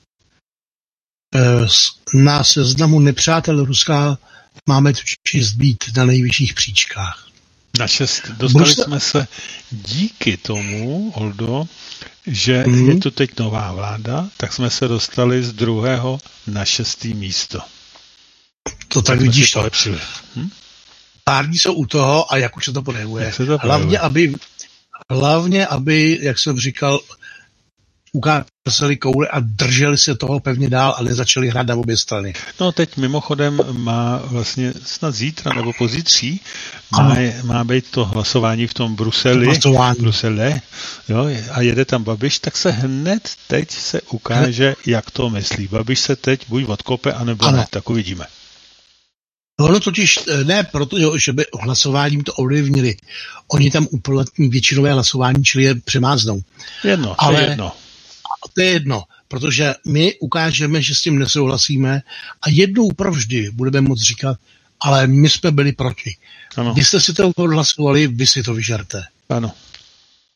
Na seznamu nepřátel Ruska máme tu čest být na nejvyšších příčkách. Na šest. Dostali Brusel... jsme se díky tomu, Oldo, že mm. je tu teď nová vláda, tak jsme se dostali z druhého na šestý místo. To tak, tak vidíš to. Hm? Pár dní jsou u toho a jak už se to projevuje. Se to hlavně, aby, hlavně, aby, jak jsem říkal, ukázali koule a drželi se toho pevně dál a nezačali hrát na obě strany. No teď mimochodem má vlastně snad zítra nebo pozítří má, má být to hlasování v tom Bruseli, hlasování. Brusele, jo, a jede tam Babiš, tak se hned teď se ukáže, hned. Jak to myslí. Babiš se teď buď odkope, anebo ano. Ne, tak uvidíme. Ono totiž ne proto, že by hlasováním to ovlivnili. Oni tam uplatní většinové hlasování, čili je přemáznou. Jedno, ale to je jedno. To je jedno, protože my ukážeme, že s tím nesouhlasíme a jednou provždy budeme moct říkat, ale my jsme byli proti. Ano. Vy jste si to odhlasovali, vy si to vyžerte. Ano.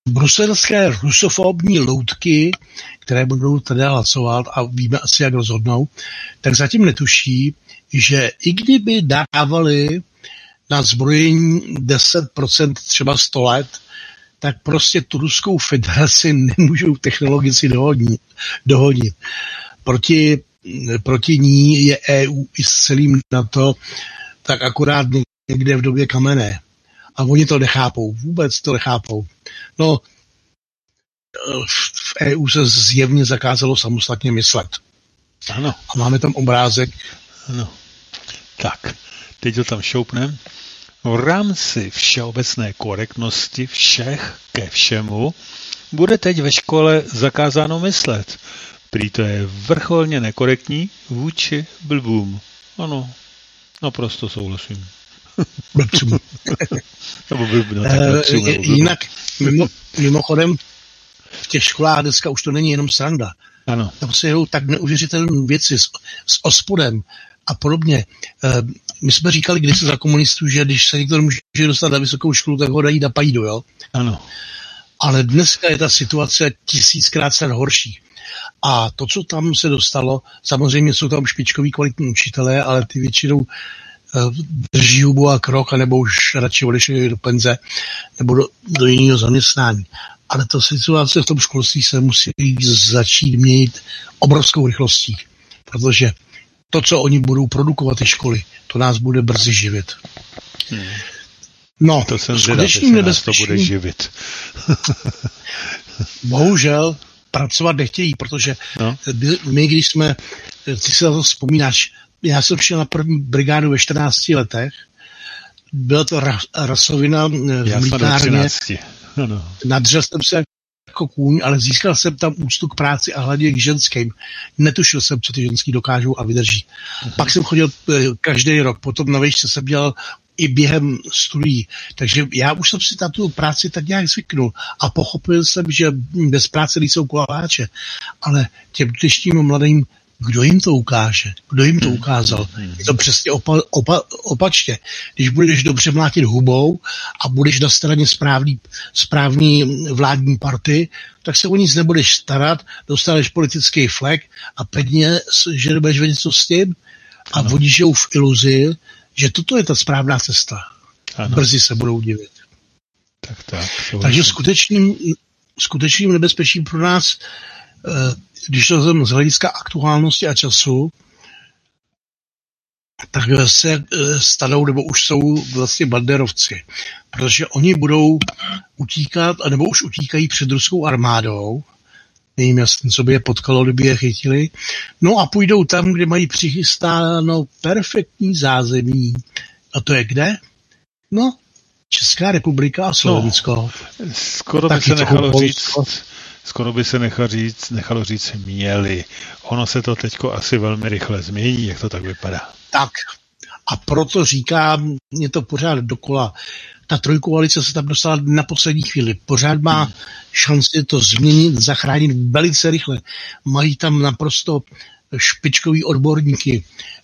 bruselské rusofobní loutky, které budou tady hlasovat a víme asi, jak rozhodnou, tak zatím netuší, že i kdyby dávali na zbrojení deset procent třeba sto let, tak prostě tu Ruskou federaci nemůžou technologicky dohodnit. dohodnit. Proti, proti ní je E U i s celým NATO tak akorát někde v době kamenné. A oni to nechápou, vůbec to nechápou. No, v E U se zjevně zakázalo samostatně myslet. Ano. A máme tam obrázek. Ano. Tak, teď to tam šoupnem. V rámci všeobecné korektnosti všech ke všemu bude teď ve škole zakázáno myslet. Prý to je vrcholně nekorektní vůči blbům. Ano, naprosto souhlasím. Blbcům. Nebo blbům, no, tak blbcům, nebo blbům. Jinak, mimo, mimochodem, v těch školách dneska už to není jenom sranda. Ano. Tam se jedou tak neuvěřitelné věci s, s ospodem a podobně. My jsme říkali kdysi za komunistů, že když se někdo může dostat na vysokou školu, tak ho dají na pajdu, jo? Ano. Ale dneska je ta situace tisíckrát se horší. A to, co tam se dostalo, samozřejmě jsou tam špičkoví kvalitní učitelé, ale ty většinou drží hubu a krok, anebo už radši odešli do penze, nebo do, do jiného zaměstnání. Ale ta situace v tom školství se musí začít měnit obrovskou rychlostí, protože to, co oni budou produkovat ty školy, to nás bude brzy živit. Hmm. No, to jsem zvědav, že nás to bude živit. Bohužel pracovat nechtějí, protože no. my, když jsme, ty si na to vzpomínáš, já jsem šel na první brigádu ve čtrnácti letech, byla to rasovina v mlýkárně, nadřel jsem se jako kůň, ale získal jsem tam úctu k práci a hlavně k ženským. Netušil jsem, co ty ženský dokážou a vydrží. Uh-huh. Pak jsem chodil každý rok, potom na výšce jsem dělal i během studií. Takže já už jsem si na tu práci tak nějak zvyknul a pochopil jsem, že bez práce nejsou koláče. Ale těm dnešním mladým, kdo jim to ukáže? Kdo jim to ukázal? Je to přesně opa, opa, opačně. Když budeš dobře mlátit hubou a budeš na straně správný, správný vládní party, tak se o nic nebudeš starat, dostaneš politický flek a pevně, že nebudeš vědět, co s tím a ano. oni žijou v iluzi, že toto je ta správná cesta. Ano. Brzy se budou divit. Tak, tak, Takže skutečným, skutečným nebezpečím pro nás, když to znamená z hlediska aktuálnosti a času, tak se stanou, nebo už jsou vlastně banderovci. Protože oni budou utíkat, nebo už utíkají před ruskou armádou, nevím jasně, co by je potkalo, kdyby je chytili, no a půjdou tam, kde mají přichystáno perfektní zázemí. A to je kde? No, Česká republika a Slovensko. No, skoro by se nechalo říct, skoro by se nechalo říct, nechalo říct měli. Ono se to teďko asi velmi rychle změní, jak to tak vypadá. Tak. A proto říkám, mě to pořád dokola. Ta trojkoalice se tam dostala na poslední chvíli. Pořád má šanci to změnit, zachránit velice rychle. Mají tam naprosto špičkový odborníky,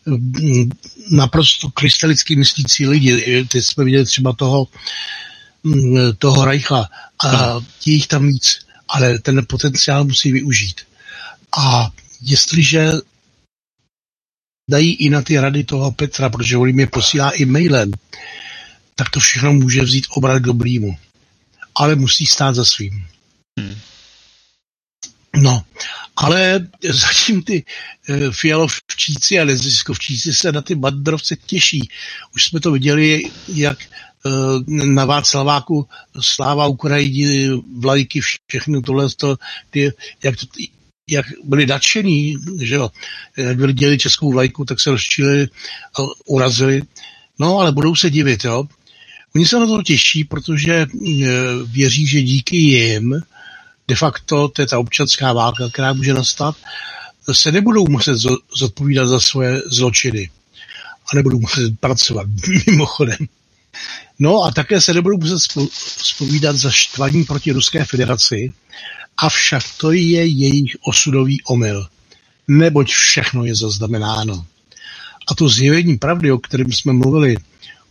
naprosto krystalicky myslící lidi. Teď jsme viděli třeba toho, toho Reicha a ti jich tam víc. Ale ten potenciál musí využít. A jestliže dají i na ty rady toho Petra, protože on jim je posílá i mailem, tak to všechno může vzít obrat k dobrýmu. Ale musí stát za svým. Hmm. No, ale zatím ty e, fialovčíci a neziskovčíci se na ty banderovce těší. Už jsme to viděli, jak e, na Václaváku sláva Ukrajiny, vlajky, všechno tohle, to, ty, jak, to, jak byli nadšení, že jo, jak byli dělili českou vlajku, tak se rozčílili a urazili. No, ale budou se divit, jo. Oni se na to těší, protože e, věří, že díky jim de facto, to je ta občanská válka, která může nastat, se nebudou muset zodpovídat za svoje zločiny. A nebudou muset pracovat, mimochodem. No a také se nebudou muset zpovídat za štvaní proti Ruské federaci, avšak to je jejich osudový omyl. Neboť všechno je zaznamenáno. A to zjevení pravdy, o kterém jsme mluvili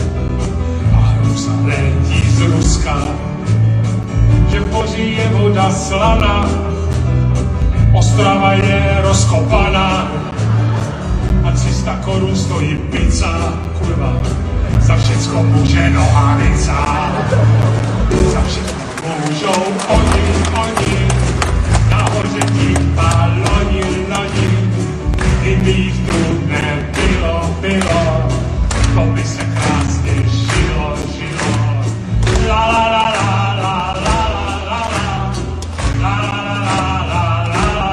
Rusa letí z Ruska, že v moři je voda slaná, Ostrava je rozkopaná a tři sta korun stojí pizza, kurva, za všecko může nohavica, za všechno můžou oni, oni, nahoře tí baloni, loni, kdyby jich tu nebylo, bylo, to by se krásně žilo, žilo, la la la la la la la la la la la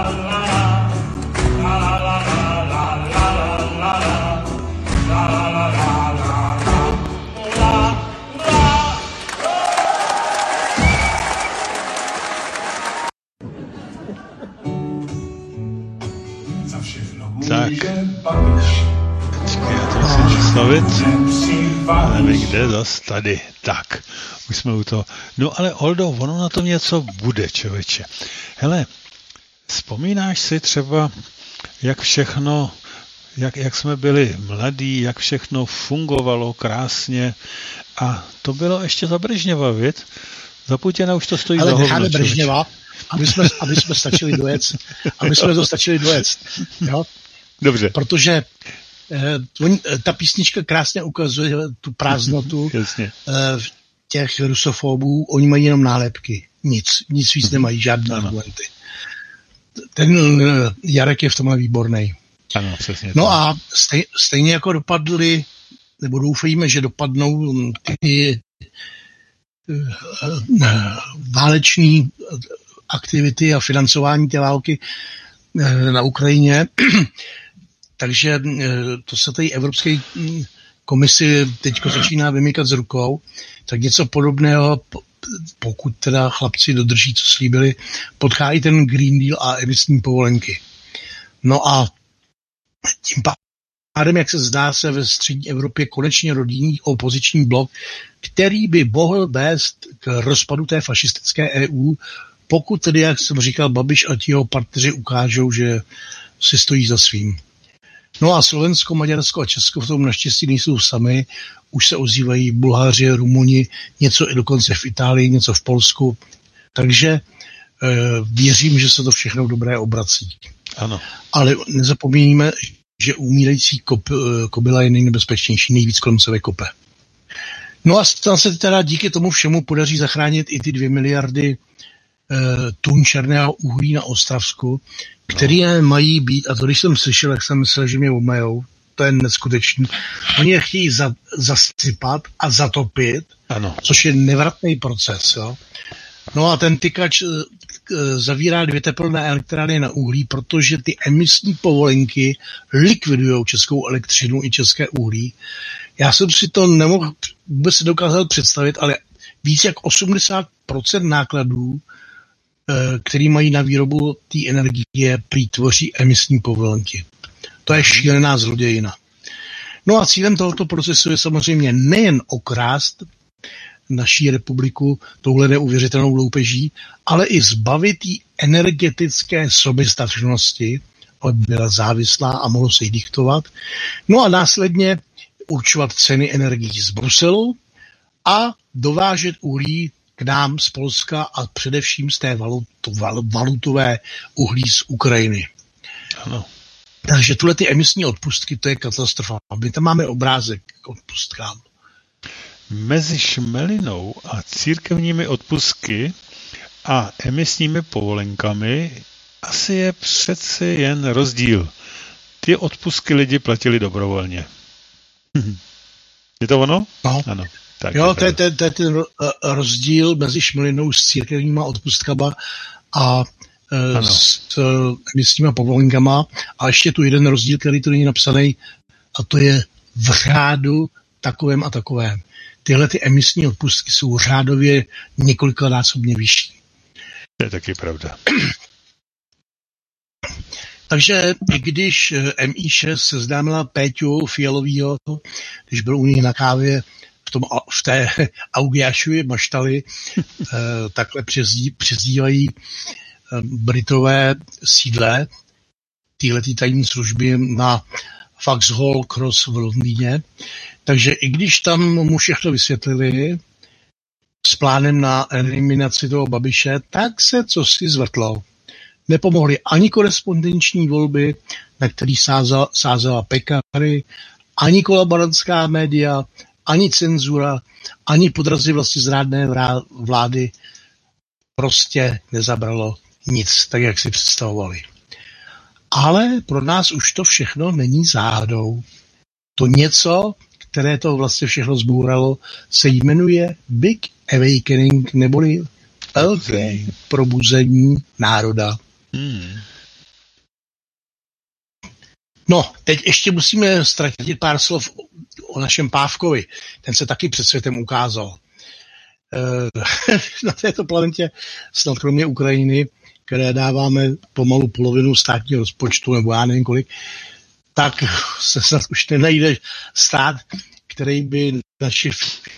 tak. Počkej, já to musím představit. Nevím, kde, zas tady. Tak, už jsme u toho. No ale Oldo, ono na tom něco bude, člověče. Hele, vzpomínáš si třeba, jak všechno, jak, jak jsme byli mladí, jak všechno fungovalo krásně a to bylo ještě za Brežněva, věc? Za Putina už to stojí ale za hovno. Ale necháme Brežněva, aby jsme, aby jsme stačili dojet. Aby jsme to stačili dojet. Jo? Dobře. Protože eh, ta písnička krásně ukazuje tu prázdnotu eh, těch rusofobů. Oni mají jenom nálepky. Nic. Nic víc nemají, žádné argumenty. Ten eh, Jarek je v tomhle výborný. Ano, přesně. No a stej, stejně jako dopadly, nebo doufejme, že dopadnou ty eh, váleční aktivity a financování té války eh, na Ukrajině. Takže to se tady Evropské komisi teďko začíná vymykat z rukou, tak něco podobného, pokud teda chlapci dodrží, co slíbili, podchází ten Green Deal a emisní povolenky. No a tím pádem, jak se zdá, se ve střední Evropě konečně rodí opoziční blok, který by mohl vést k rozpadu té fašistické E U, pokud tedy, jak jsem říkal, Babiš a ti jeho partneři ukážou, že si stojí za svým. No a Slovensko, Maďarsko a Česko v tom naštěstí nejsou sami. Už se ozývají Bulháři, Rumuni, něco i dokonce v Itálii, něco v Polsku. Takže e, věřím, že se to všechno dobré obrací. Ano. Ale nezapomíníme, že umírající kop, kobila je nejnebezpečnější, nejvíc kolem sebe kope. No a tam se teda díky tomu všemu podaří zachránit i ty dvě miliardy tun černého uhlí na Ostravsku, který no. mají být, a to když jsem slyšel, jak jsem myslel, že mě omejou, to je neskutečný, oni je chtějí za, zasypat a zatopit, ano. Což je nevratný proces. Jo? No a ten tykač zavírá dvě teplné elektrárny na uhlí, protože ty emisní povolenky likvidují českou elektřinu i české uhlí. Já jsem si to nemohl vůbec dokázal představit, ale víc jak osmdesát procent nákladů, který mají na výrobu té energie, prý tvoří emisní povolenky. To je šílená zlodějina. No a cílem tohoto procesu je samozřejmě nejen okrást naší republiku touhle neuvěřitelnou loupeží, ale i zbavit jí energetické soběstačnosti, aby byla závislá a mohlo se jí diktovat. No a následně určovat ceny energií z Bruselu a dovážet uhlí k nám z Polska a především z té valutu, valutové uhlí z Ukrajiny. Ano. Takže tuhle ty emisní odpustky, to je katastrofa. My tam máme obrázek k odpustkám. Mezi šmelinou a církevními odpustky a emisními povolenkami asi je přeci jen rozdíl. Ty odpustky lidi platili dobrovolně. Je to ono? No. Ano. Tak jo, to je, to, je, to je ten rozdíl mezi šmelinou s církevníma odpustkama a e, s emisníma povolenkama. A ještě tu jeden rozdíl, který tu není napsaný, a to je v řádu takovém a takovém. Tyhle ty emisní odpustky jsou řádově několikanásobně vyšší. To je taky pravda. Takže když M I šest seznámila Péťu Fialovýho, když byl u nich na kávě v, tom, v té Augiášově maštali, takhle přezdí, přezdívají Britové sídle téhletý tajní služby na Vauxhall Cross v Londýně. Takže i když tam mu všechno vysvětlili s plánem na eliminaci toho Babiše, tak se cosi zvrtlo. Nepomohly ani korespondenční volby, na který sázela, sázela Pekary, ani kolaborantská média, ani cenzura, ani podrazy vlastně zrádné vlády. Prostě nezabralo nic, tak jak si představovali. Ale pro nás už to všechno není záhadou. To něco, které to vlastně všechno zbouralo, se jmenuje Big Awakening, neboli velké probuzení národa. Hmm. No, teď ještě musíme ztratit pár slov o našem Pávkovi. Ten se taky před světem ukázal. Na této planetě, snad kromě Ukrajiny, které dáváme pomalu polovinu státního rozpočtu, nebo já nevím kolik, tak se snad už nenajde stát, který by naši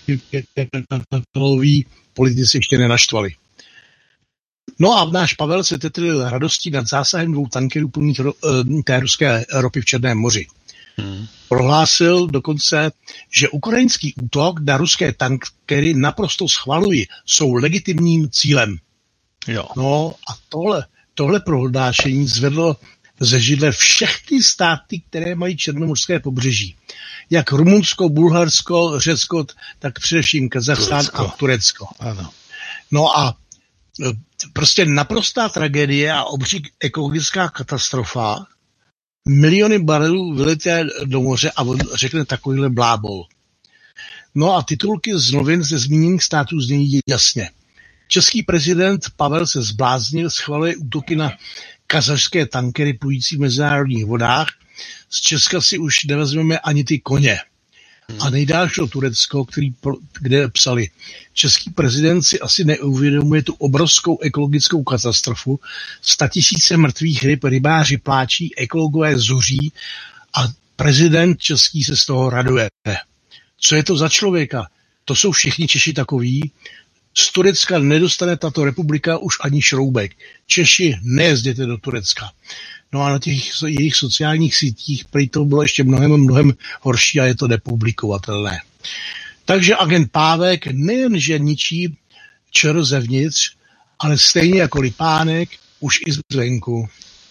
politici ještě nenaštvali. No a náš Pavel se tetril radostí nad zásahem dvou tankerů plných ro, té ruské ropy v Černém moři. Hmm. Prohlásil dokonce, že ukrajinský útok na ruské tankery naprosto schvalují, jsou legitimním cílem. Jo. No a tohle, tohle prohlášení zvedlo ze židle všechny státy, které mají černomořské pobřeží. Jak Rumunsko, Bulharsko, Řecko, tak především Kazachstán a Turecko. Ano. No a prostě naprostá tragédie a obří ekologická katastrofa. Miliony barelů vylité do moře a on řekne takovýhle blábol. No a titulky z novin ze zmíněných států znějí jasně. Český prezident Pavel se zbláznil, schvaluje útoky na kazašské tankery plující v mezinárodních vodách. Z Česka si už nevezmeme ani ty koně. A nejdál šlo Turecko, který, kde psali, český prezident si asi neuvědomuje tu obrovskou ekologickou katastrofu, statisíce mrtvých ryb, rybáři pláčí, ekologové zuří a prezident český se z toho raduje. Co je to za člověka? To jsou všichni Češi takoví. Z Turecka nedostane tato republika už ani šroubek. Češi, nejezděte do Turecka. No a na těch jejich sociálních sítích prý to bylo ještě mnohem, mnohem horší a je to nepublikovatelné. Takže agent Pávek nejenže ničí čer zevnitř, ale stejně jako Lipánek už i zvenku.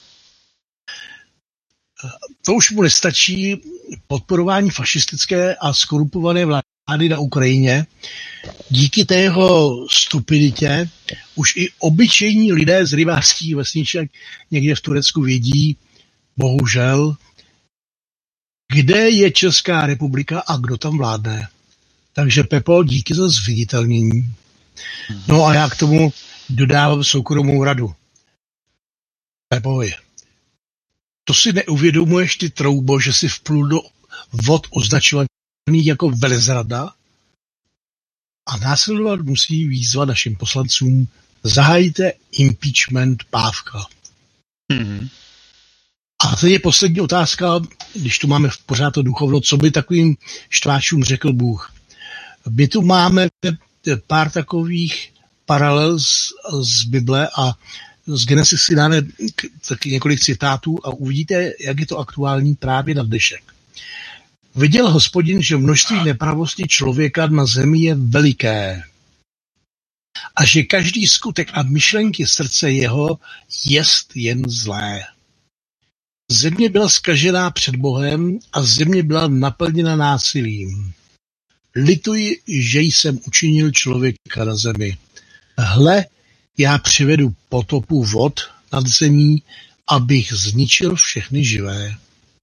To už mu nestačí podporování fašistické a skorupované vlády na Ukrajině. Díky té jeho stupiditě už i obyčejní lidé z rybářských vesniček někde v Turecku vědí, bohužel, kde je Česká republika a kdo tam vládne. Takže Pepo, díky za zviditelnění. No a já k tomu dodávám soukromou radu. Pepovi, to si neuvědomuješ ty troubo, že si vplul do vod označovaných jako velezrada? A následovat musí výzva našim poslancům: zahajte impeachment Pávka. Mm-hmm. A teď je poslední otázka, když tu máme pořád to duchovno, co by takovým štváčům řekl Bůh. My tu máme pár takových paralel z, z Bible a z Genesis si dáme taky několik citátů a uvidíte, jak je to aktuální právě na dnešek. Viděl Hospodin, že množství nepravosti člověka na zemi je veliké a že každý skutek a myšlenky srdce jeho jest jen zlé. Země byla zkažená před Bohem a země byla naplněna násilím. Lituji, že jsem učinil člověka na zemi. Hle, já přivedu potopu vod nad zemí, abych zničil všechny živé.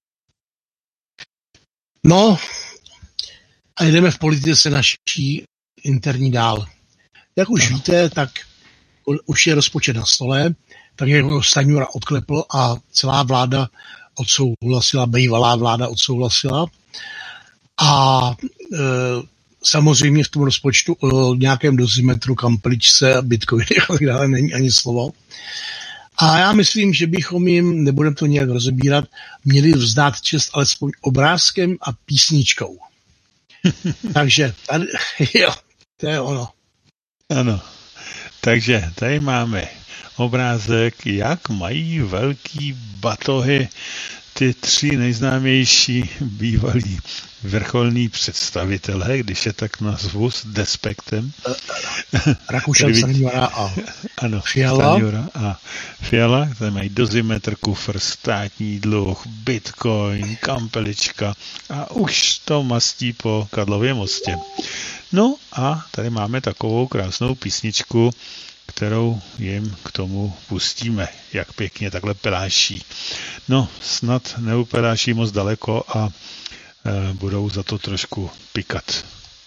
No, a jdeme v politice naší interní dál. Jak už víte, tak už je rozpočet na stole, tak jak ho Stanjura odklepl a celá vláda odsouhlasila, bývalá vláda odsouhlasila. A e, samozřejmě v tom rozpočtu o nějakém dozimetru, kampličce, bitcoiny a tak dále není ani slovo. A já myslím, že bychom jim, nebudeme to nějak rozebírat, měli vzdát čest alespoň obrázkem a písničkou. Takže tady, jo, to je ono. Ano, takže tady máme obrázek, jak mají velký batohy ty tři nejznámější bývalí vrcholní představitelé, když je tak nazvu s despektem. Rakušan, Stanjura a ano, Fiala. Stanjura a Fiala, které mají dozimetr, kufr, státní dluh, bitcoin, kampelička a už to mastí po Karlově mostě. No a tady máme takovou krásnou písničku, kterou jim k tomu pustíme, jak pěkně takhle peláší. No, snad neupeláší moc daleko a e, budou za to trošku pikat.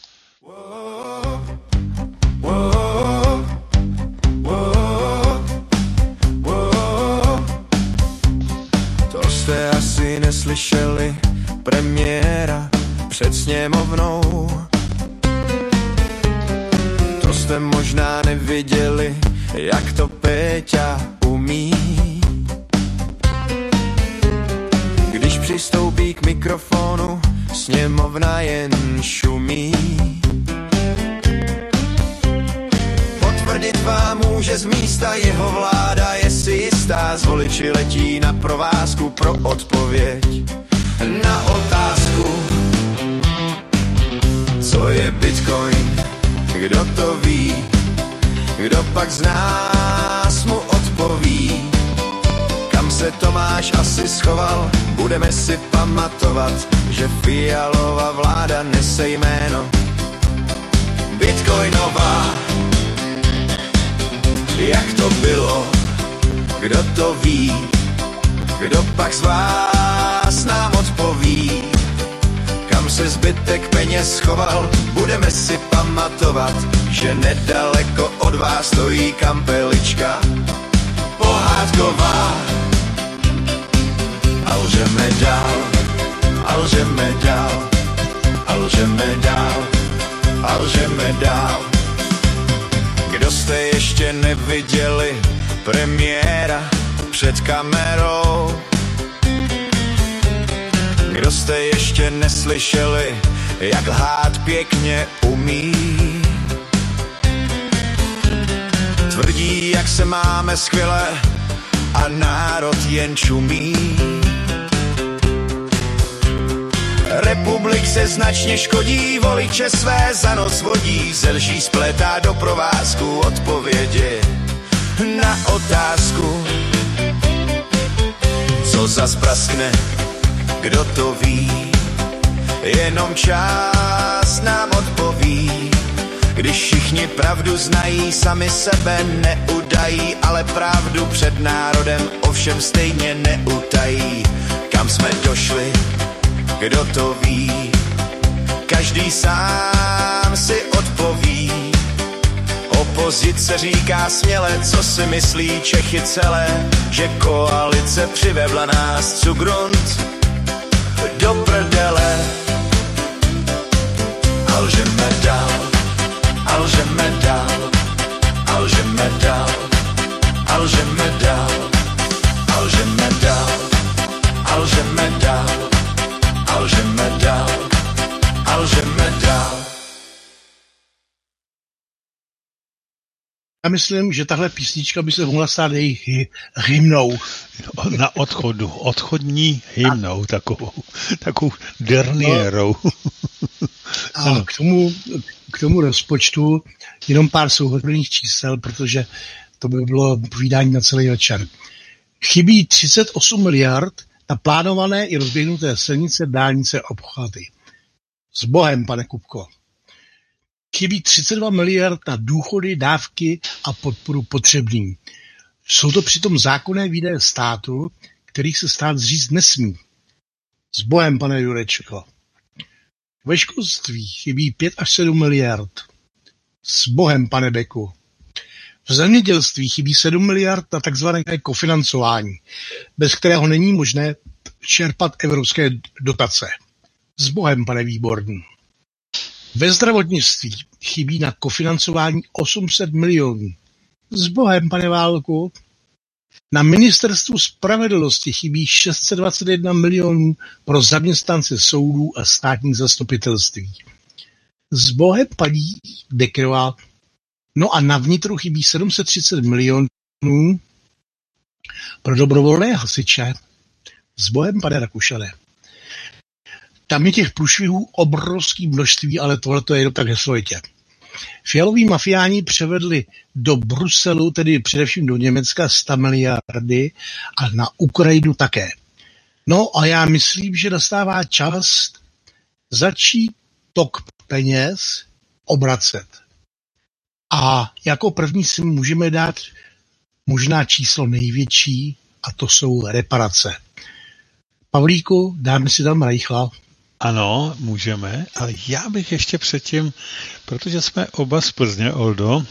To jste asi neslyšeli, premiéra před sněmovnou. To jste možná neviděli, jak to Péťa umí. Když přistoupí k mikrofonu, sněmovna jen šumí. Potvrdit vám může z místa jeho vláda, je si jistá, z voliči letí na provázku pro odpověď na otázku, co je bitcoin. Kdo to ví, kdo pak z nás mu odpoví, kam se Tomáš asi schoval, budeme si pamatovat, že Fialova vláda nese jméno Bitcoinová. Jak to bylo, kdo to ví, kdo pak z vás nám odpoví, kam se zbytek peněz schoval, budeme si pamatovat, že nedaleko od vás stojí kampelička pohádková. A lžeme dál, a lžeme dál, a lžeme dál, a lžeme dál. Kdo jste ještě neviděli premiéra před kamerou, kdo jste ještě neslyšeli, jak lhát pěkně umí. Tvrdí, jak se máme skvěle a národ jen čumí. Republik se značně škodí, voliče své za noc vodí, ze lží spletá do provázku odpovědi na otázku, co zas praskne. Kdo to ví, jenom čas nám odpoví. Když všichni pravdu znají, sami sebe neudají, ale pravdu před národem ovšem stejně neutají. Kam jsme došli, kdo to ví, každý sám si odpoví. Opozice říká směle, co si myslí Čechy celé, že koalice přivedla nás cugrund do prdele. A lžeme dál, a lžeme dál, a lžeme dál, a lžeme dál, a lžeme dál, a lžeme dál, a lžeme dál, a lžeme dál. Já myslím, že tahle písnička by se mohla stát jejich hymnou. Na odchodu, odchodní hymnou, takovou, takovou derniérou. No, a k tomu, k tomu rozpočtu jenom pár souhrnných čísel, protože to by bylo povídání na celý večer. Chybí třicet osm miliard na plánované i rozběhnuté silnice, dálnice, obchvaty. S Bohem, pane Kupko. Chybí třicet dva miliard na důchody, dávky a podporu potřebným. Jsou to přitom zákonné výdaje státu, kterých se stát zříct nesmí. S Bohem, pane Jurečko. Ve školství chybí pět až sedm miliard. S Bohem, pane Beku. V zemědělství chybí sedm miliard na takzvané kofinancování, bez kterého není možné čerpat evropské dotace. S Bohem, pane Výborný. Ve zdravotnictví chybí na kofinancování osm set milionů. S Bohem, pane Válku. Na ministerstvu spravedlnosti chybí šest set dvacet jedna milionů pro zaměstnance soudů a státních zastupitelství. S Bohem, paní Dekrová. No a na vnitru chybí sedm set třicet milionů pro dobrovolné hasiče, S bohem, pane Rakušane. Tam je těch průšvihů obrovský množství, ale tohle to je jenom tak heslovitě. Fialoví mafiáni převedli do Bruselu, tedy především do Německa, sto miliardy a na Ukrajinu také. No a já myslím, že nastává čas začít tok peněz obracet. A jako první si můžeme dát možná číslo největší, a to jsou reparace. Pavlíku, dáme si tam Reichla. Ano, můžeme, ale já bych ještě předtím, protože jsme oba z Plzně, Oldo,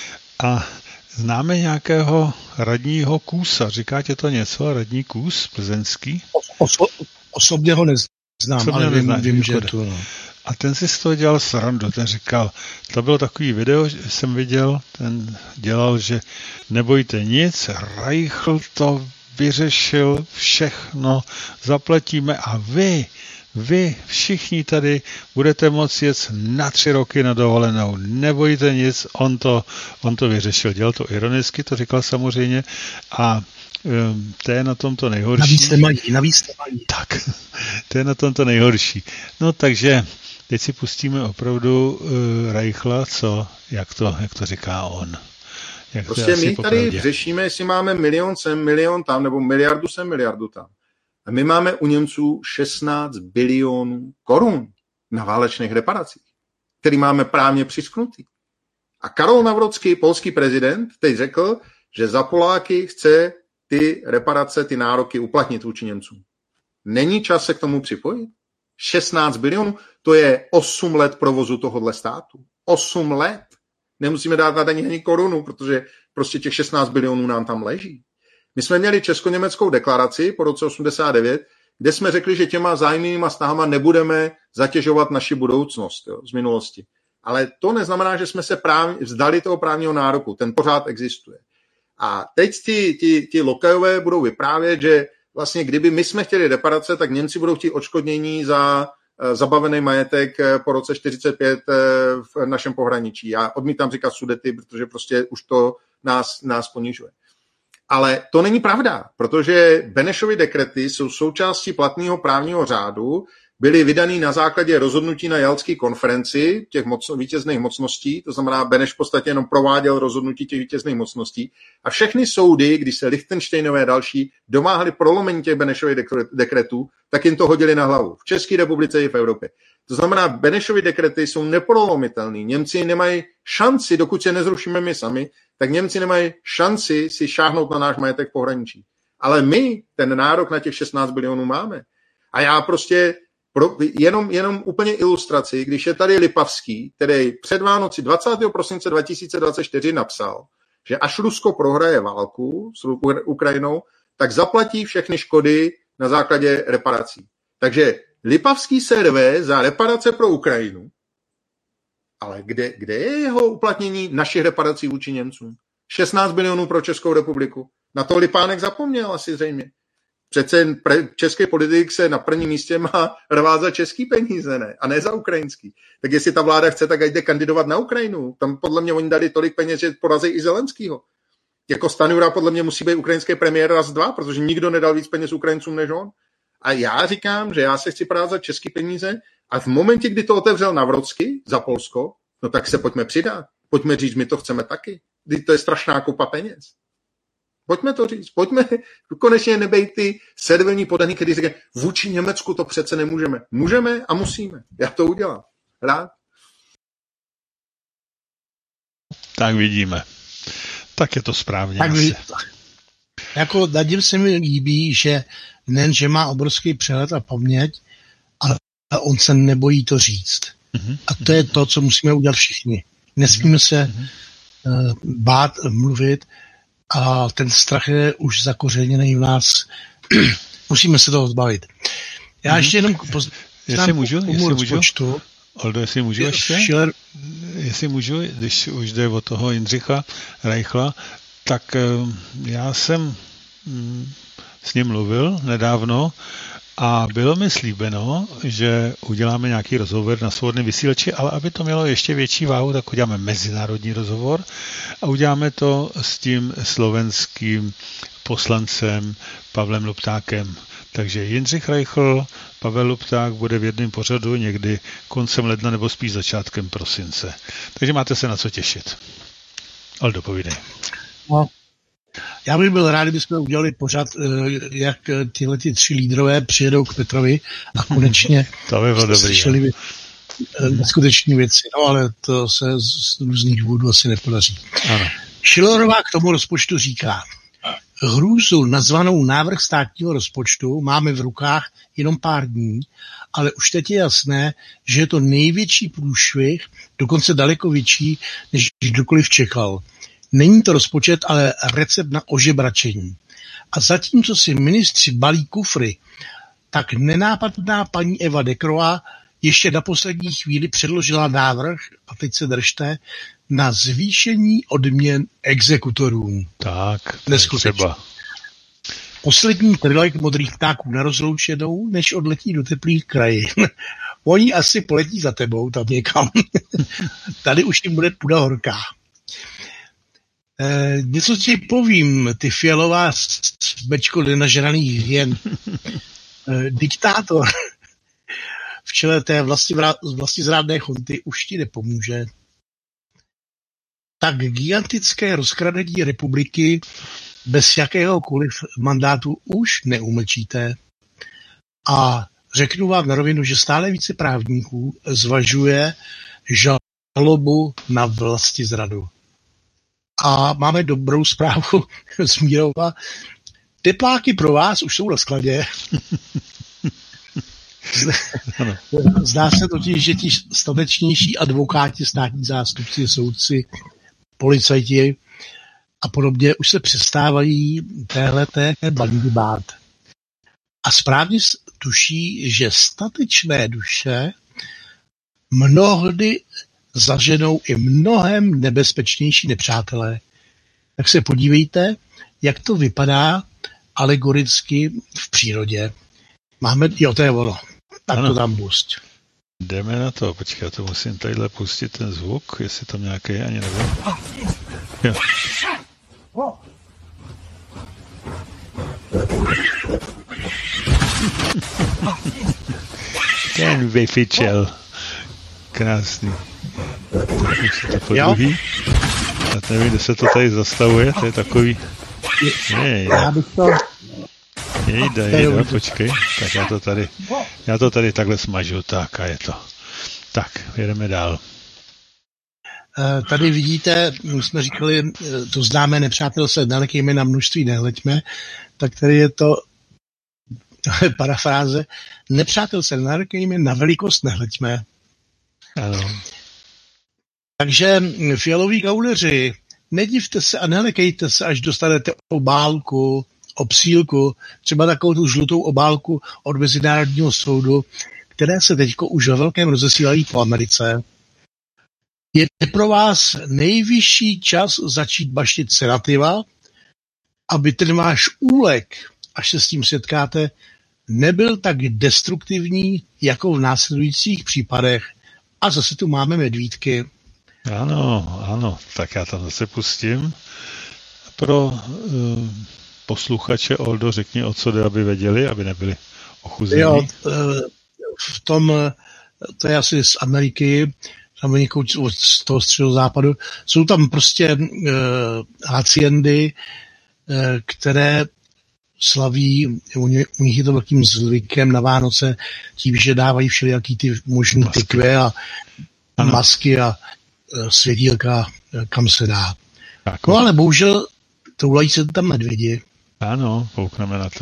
a známe nějakého radního Kůsa. Říká tě to něco, radní Kůs plzeňský? Oso, osobně ho neznám, osobně ale vím, neznáš, vím že to... No. A ten si z toho dělal srandu, ten říkal, to bylo takový video, že jsem viděl, ten dělal, že nebojte nic, Reichl to vyřešil, všechno zaplatíme a vy, vy všichni tady budete moct jet na tři roky na dovolenou, nebojte nic, on to, on to vyřešil, dělal to ironicky, to říkal samozřejmě a um, to je na tom to nejhorší. Navíc nemají, navíc nemají. Tak, to je na tom to nejhorší. No takže teď si pustíme opravdu uh, Reichla, co, jak to, jak to říká on. Jak prostě my tady řešíme, jestli máme milion sem, milion tam, nebo miliardu sem, miliardu tam. A my máme u Němců šestnáct bilionů korun na válečných reparacích, který máme právně přisknutý. A Karol Nawrocki, polský prezident, teď řekl, že za Poláky chce ty reparace, ty nároky uplatnit vůči Němcům. Není čas se k tomu připojit? šestnáct bilionů, to je osm let provozu tohohle státu. osm let. Nemusíme dát na daní ani korunu, protože prostě těch šestnáct bilionů nám tam leží. My jsme měli česko-německou deklaraci po roce osmdesát devět, kde jsme řekli, že těma vzájemnýma snahama nebudeme zatěžovat naši budoucnost, jo, z minulosti. Ale to neznamená, že jsme se práv, vzdali toho právního nároku. Ten pořád existuje. A teď ti, ti, ti lokajové budou vyprávět, že vlastně kdyby my jsme chtěli reparace, tak Němci budou chtít odškodnění za zabavený majetek po roce čtyřicet pět v našem pohraničí. Já odmítám říkat Sudety, protože prostě už to nás, nás ponižuje. Ale to není pravda, protože Benešovy dekrety jsou součástí platného právního řádu, byly vydaný na základě rozhodnutí na Jaltské konferenci těch moc, vítězných mocností, to znamená Beneš v podstatě jenom prováděl rozhodnutí těch vítězných mocností a všechny soudy, když se Lichtenštejnové a další domáhali prolomení těch Benešových dekretů, tak jim to hodili na hlavu. V České republice i v Evropě. To znamená, Benešovy dekrety jsou neprolomitelný. Němci nemají šanci, dokud se nezrušíme my sami, tak Němci nemají šanci si šáhnout na náš majetek pohraničí. Ale my ten nárok na těch šestnáct bilionů máme. A já prostě Pro, jenom, jenom úplně ilustraci, když je tady Lipavský, který před Vánoci dvacátého prosince dva tisíce dvacet čtyři napsal, že až Rusko prohraje válku s Ukrajinou, tak zaplatí všechny škody na základě reparací. Takže Lipavský se rve za reparace pro Ukrajinu, ale kde, kde je jeho uplatnění našich reparací vůči Němcům? šestnáct bilionů pro Českou republiku. Na to Lipánek zapomněl asi zřejmě. Přece český politik se na prvním místě má rvát za český peníze, ne? A ne za ukrajinský. Tak jestli ta vláda chce, tak jde kandidovat na Ukrajinu. Tam podle mě oni dali tolik peněz, že porazí i Zelenskýho. Jako Stanjura podle mě musí být ukrajinský premiér raz dva, protože nikdo nedal víc peněz Ukrajincům než on. A já říkám, že já se chci prát za český peníze a v momentě, kdy to otevřel Nawrocki za Polsko, no tak se pojďme přidat. Pojďme říct, my to chceme taky. To je strašná kupa peněz. Pojďme to říct, pojďme konečně nebejt ty servilní podaní, který říkají, vůči Německu to přece nemůžeme. Můžeme a musíme. Já to udělám. Rád. Tak vidíme. Tak je to správně. Tak ví, jako Nadim se mi líbí, že nejen, že má obrovský přehled a paměť, ale on se nebojí to říct. Mm-hmm. A to je to, co musíme udělat všichni. Nesmíme se mm-hmm. uh, bát mluvit, a ten strach je už zakořeněný v nás. Musíme se toho zbavit. Já mm-hmm. ještě jenom poz... jestli můžu, jestli můžu. Oldo, jestli můžu ještě? Schiller... Jestli můžu, když už jde o toho Jindřicha Reichla, tak já jsem s ním mluvil nedávno a bylo mi slíbeno, že uděláme nějaký rozhovor na svobodném vysílači, ale aby to mělo ještě větší váhu, tak uděláme mezinárodní rozhovor a uděláme to s tím slovenským poslancem Pavlem Luptákem. Takže Jindřich Reichl, Pavel Lupták bude v jednom pořadu někdy koncem ledna nebo spíš začátkem prosince. Takže máte se na co těšit. Aldo, povídej. No, já bych byl rád, kdybychom udělali pořad, jak tyhle ty tři lídrové přijedou k Petrovi a konečně to by bylo dobrý, by skutečné věci. No, ale to se z různých důvodů asi nepodaří. Ano. Schillerová k tomu rozpočtu říká: hrůzu nazvanou návrh státního rozpočtu máme v rukách jenom pár dní, ale už teď je jasné, že je to největší průšvih, dokonce daleko větší, než kdokoliv čekal. Není to rozpočet, ale recept na ožebračení. A zatímco si ministři balí kufry, tak nenápadná paní Eva Dekrová ještě na poslední chvíli předložila návrh, a teď se držte, na zvýšení odměn exekutorům. Tak, třeba. Poslední trilek modrých ptáků na rozloučenou, než odletí do teplých krajin. Oni asi poletí za tebou tam někam. Tady už jim bude půda horká. E, něco ti povím, ty fialová bečko nenažraných hyen. E, diktátor v čele té vlasti, vlasti zrádné chunty už ti nepomůže. Tak gigantické rozkradení republiky bez jakéhokoliv mandátu už neumlčíte. A řeknu vám na rovinu, že stále více právníků zvažuje žalobu na vlastizradu. A máme dobrou zprávu z Mírova. Tepláky pro vás už jsou na skladě. Zdá se totiž, že ti statečnější advokáti, státní zástupci, soudci, policajti a podobně už se přestávají téhleté bandy bát. A správně tuší, že statečné duše mnohdy zaženou i mnohem nebezpečnější nepřátelé. Tak se podívejte, jak to vypadá alegoricky v přírodě. Máme, jo, to je ono. Tak ano. To tam pusť. Jdeme na to, počkej, já to musím tadyhle pustit ten zvuk, jestli tam nějaký je, ani nevím. Jo. Ten vyfičel. Krásný. Tak už se to podruhý. Já nevím, kde se to tady zastavuje, to je takový... Nejde. Já bych to... Jejda, jejda, počkej. Tak já to tady, já to tady takhle smažu, tak a je to. Tak, jedeme dál. Tady vidíte, jsme říkali, to známé nepřátel se nelekejme, na množství nehleďme, tak tady je to parafráze, nepřátel se nelekejme, na velikost nehleďme. Ano. Takže fialoví gauleři, nedivte se a nelekejte se, až dostanete obálku, obsílku, třeba takovou tu žlutou obálku od Mezinárodního soudu, které se teďko už ve velkém rozesílají po Americe. Je pro vás nejvyšší čas začít baštit sedativa, aby ten váš úlek, až se s tím setkáte, nebyl tak destruktivní jako v následujících případech. A zase tu máme medvídky. Ano, ano, tak já tam zase pustím. Pro uh, posluchače, Oldo, řekni, o co jde, aby věděli, aby nebyli ochuzení. Jo, v tom, to je asi z Ameriky, tam několik z toho středozápadu, jsou tam prostě uh, haciendy, uh, které slaví, u nich je to velkým zvykem na Vánoce, tím, že dávají všelijaký ty možný tykve a ano. masky a uh, světýlka, kam se dá. Tak, no ale bohužel toulají se tam medvědi. Ano, poukneme na to.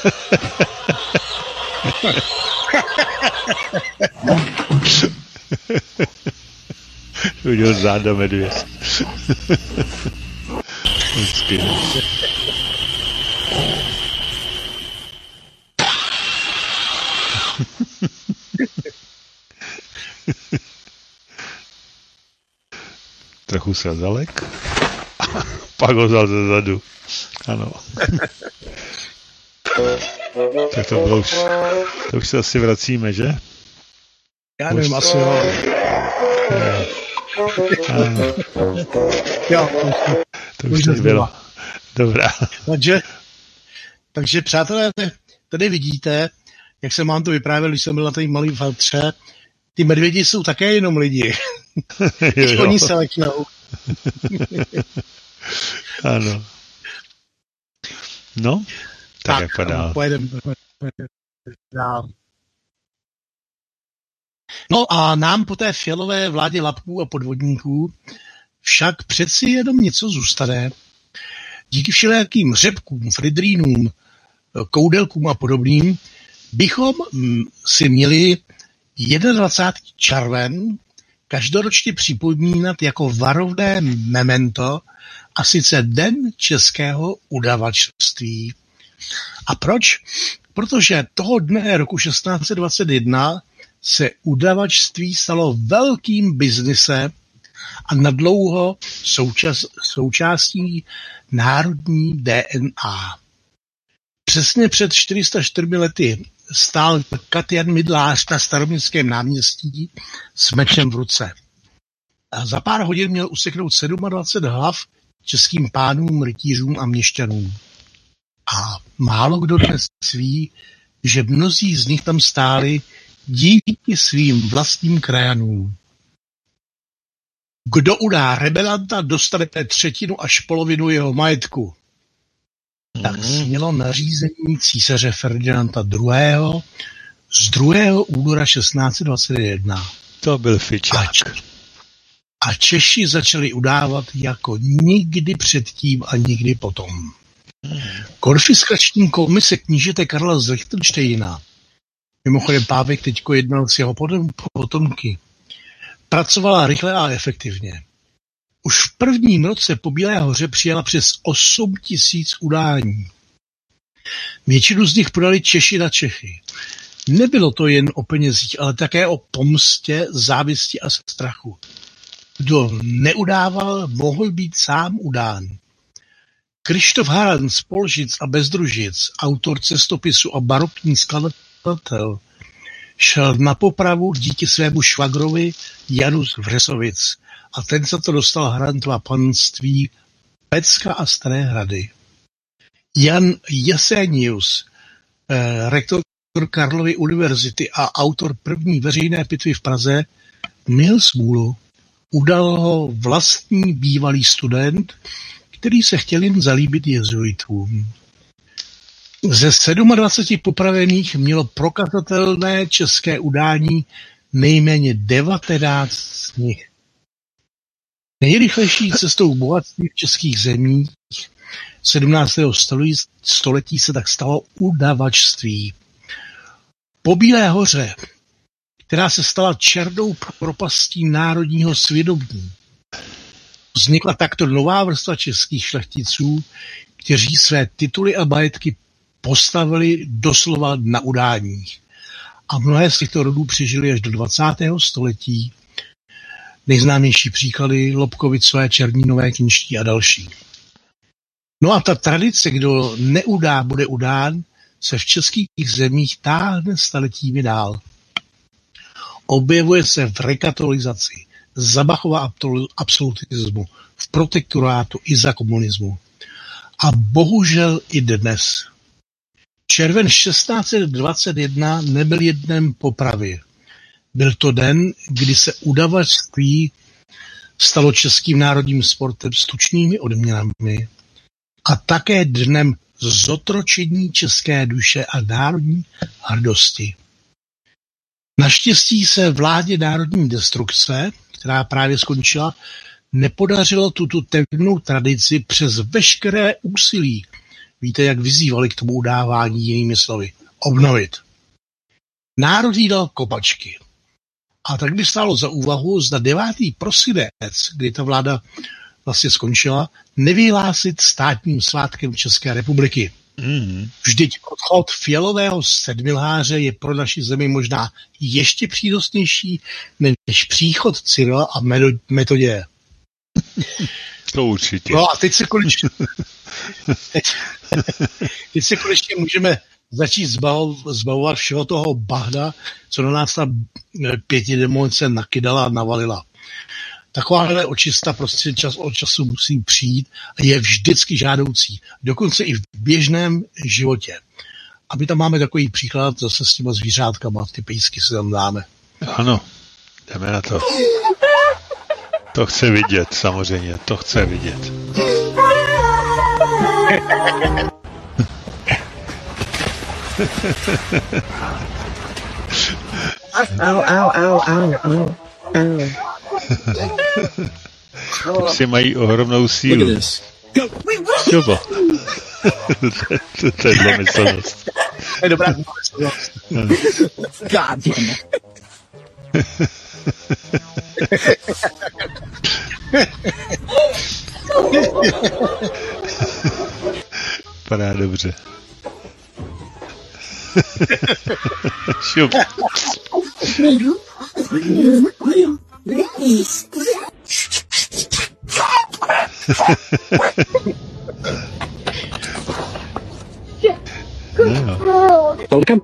Udělal záda medvěd. Hezky. Trochu srazalek. Pak ho vzal ze zadu. Ano. Tak to bylo už. To už se asi vracíme, že? Já nevím, asi jo. Jo, to už teď bylo. Dobrá. Takže, takže přátelé, tady vidíte, jak jsem vám to vyprávěl, když jsem byl na té malý Valtře, ty medvědi jsou také jenom lidi. Oni se leknou. Ano. No, tak, tak jak padá. Pojedeme dál. No a nám po té fialové vládě lapků a podvodníků však přeci jenom něco zůstane. Díky všelijakým řepkům, fridrínům, koudelkům a podobným bychom si měli dvacátého prvního červen každoročně připomínat jako varovné memento, a sice Den českého udavačství. A proč? Protože toho dne roku šestnáct set dvacet jedna se udavačství stalo velkým biznisem a nadlouho součas, součástí národní D N A. Přesně před čtyři sta čtyřmi lety stál Kat-Jan Mydlář na Staroměstském náměstí s mečem v ruce. A za pár hodin měl useknout dvacet sedm hlav českým pánům, rytířům a měšťanům. A málo kdo dnes ví, že mnozí z nich tam stáli díky svým vlastním krajanům. Kdo udá rebelanta, dostane třetinu až polovinu jeho majetku. Tak smělo nařízení císaře Ferdinanda druhého. z druhého února šestnáct set dvacet jedna. To byl fičák. A Češi začali udávat jako nikdy předtím a nikdy potom. Konfiskační komise knížete Karla z Lichtenštejna, mimochodem Pávek teďko jednal s jeho potomky, pracovala rychle a efektivně. Už v prvním roce po Bílé hoře přijala přes osm tisíc udání. Většinu z nich podali Češi na Čechy. Nebylo to jen o penězích, ale také o pomstě, závisti a strachu. Kdo neudával, mohl být sám udán. Krištof Haran z Polžic a Bezdružic, autor cestopisu a barokní skladatel, šel na popravu díky svému švagrovi Janu z Vřesovic a ten za to dostal Harantova panství Pecka a Staré Hrady. Jan Jesenius, eh, rektor Karlovy univerzity a autor první veřejné pitvy v Praze, měl smůlu. Udal ho vlastní bývalý student, který se chtěl jen zalíbit jezuitům. Ze dvaceti sedmi popravených mělo prokazatelné české udání nejméně devatenáct z nich. Nejrychlejší cestou bohatství v českých zemích sedmnáctého století se tak stalo udavačství. Po Bílé hoře, která se stala černou propastí národního svědomí, vznikla takto nová vrstva českých šlechticů, kteří své tituly a majetky postavili doslova na udáních. A mnohé z těchto rodů přežili až do dvacátého století. Nejznámější příklady Lobkovicové, Černínové, Kinští a další. No a ta tradice, kdo neudá, bude udán, se v českých zemích táhne staletími dál. Objevuje se v rekatolizaci, za Bachova absolutismu, v protektorátu i za komunismu. A bohužel i dnes. Červen šestnáct set dvacet jedna nebyl jen dnem popravy. Byl to den, kdy se udavačství stalo českým národním sportem s tučnými odměnami a také dnem zotročení české duše a národní hrdosti. Naštěstí se vládě národní destrukce, která právě skončila, nepodařilo tuto temnou tradici přes veškeré úsilí víte, jak vyzývali k tomu udávání jinými slovy. Obnovit. Národ jí dal kopačky. A tak by stálo za úvahu, zda devátý prosinec, kdy ta vláda vlastně skončila, nevyhlásit státním svátkem České republiky. Mm. Vždyť odchod fialového sedmilháře je pro naši zemi možná ještě přínosnější než příchod Cyrila a Metoděje. To určitě. No a teď se konečně, teď, teď se konečně můžeme začít zbav, zbavovat všeho toho bahna, co na nás ta pětidemolice nakydala a navalila. Takováhle očista prostě čas od času musí přijít a je vždycky žádoucí. Dokonce i v běžném životě. A my tam máme takový příklad zase s těma zvířátkama, ty pejsky si tam dáme. Ano, jdeme na to. To chce vidět, samozřejmě, to chce vidět. Au, au, au, au, au, au. Psy mají ohromnou sílu. Čobo? to, to je dlomyslnost. To je dobrá dlomyslnost. God damn it. Padá dobře. Šup. Welcome.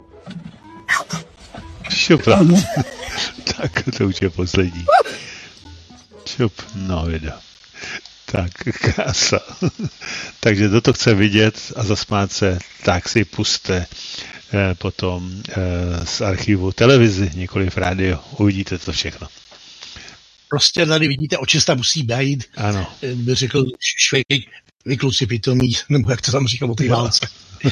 Šupla. Tak, to už je poslední. Šup, no vida. Tak, krása. Takže kdo to chce vidět a zasmát se, tak si puste eh, potom eh, z archivu televizi, nikoliv rádio. Uvidíte to všechno. Prostě tady vidíte, očista musí být. Ano. By řekl Švejk, vy kluci pitomí, nebo jak to tam říkal o té válce.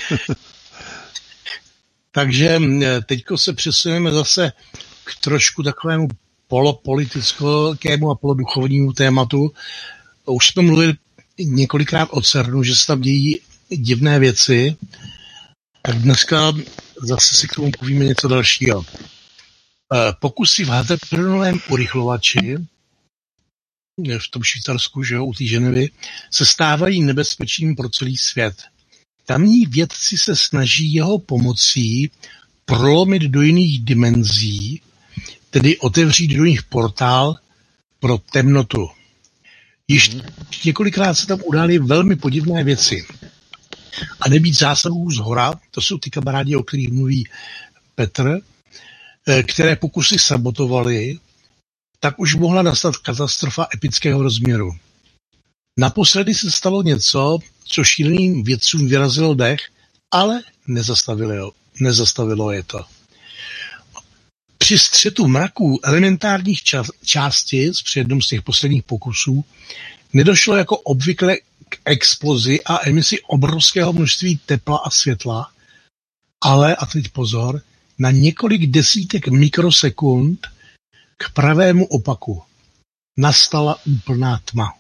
Takže teďko se přesuneme zase k trošku takovému polopolitickému a poloduchovnímu tématu. Už jsme mluvili několikrát o CERNu, že se tam dějí divné věci. Tak dneska zase si k tomu povíme něco dalšího. Pokusy v hadronovém urychlovači v tom Švýcarsku, že jo, u té Ženevy, se stávají nebezpečím pro celý svět. Tamní vědci se snaží jeho pomocí prolomit do jiných dimenzí, tedy otevřít do nich portál pro temnotu. Již několikrát se tam udály velmi podivné věci. A nebýt zásahů zhora, to jsou ty kamarádi, o kterých mluví Petr, které pokusy sabotovaly, tak už mohla nastat katastrofa epického rozměru. Naposledy se stalo něco, co šíleným vědcům vyrazilo dech, ale nezastavilo, nezastavilo je to. Při střetu mraků elementárních ča- částic při jednom z těch posledních pokusů nedošlo jako obvykle k explozi a emisi obrovského množství tepla a světla, ale, a teď pozor, na několik desítek mikrosekund k pravému opaku. Nastala úplná tma.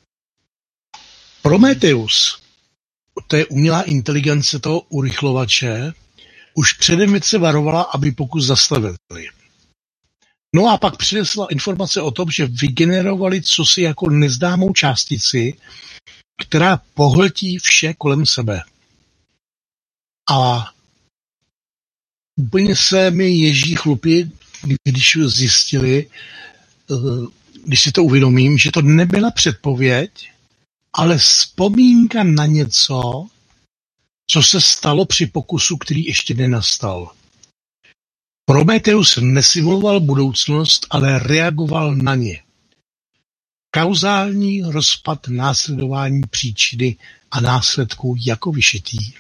Prometheus, to je umělá inteligence toho urychlovače, už předem vědce varovala, aby pokus zastavili. No a pak přinesla informace o tom, že vygenerovali cosi jako neznámou částici, která pohltí vše kolem sebe. A úplně se mi ježí chlupy, když zjistili, když si to uvědomím, že to nebyla předpověď, ale vzpomínka na něco, co se stalo při pokusu, který ještě nenastal. Prometheus nesimuloval budoucnost, ale reagoval na ně. Kauzální rozpad následování příčiny a následků jako vyšitý.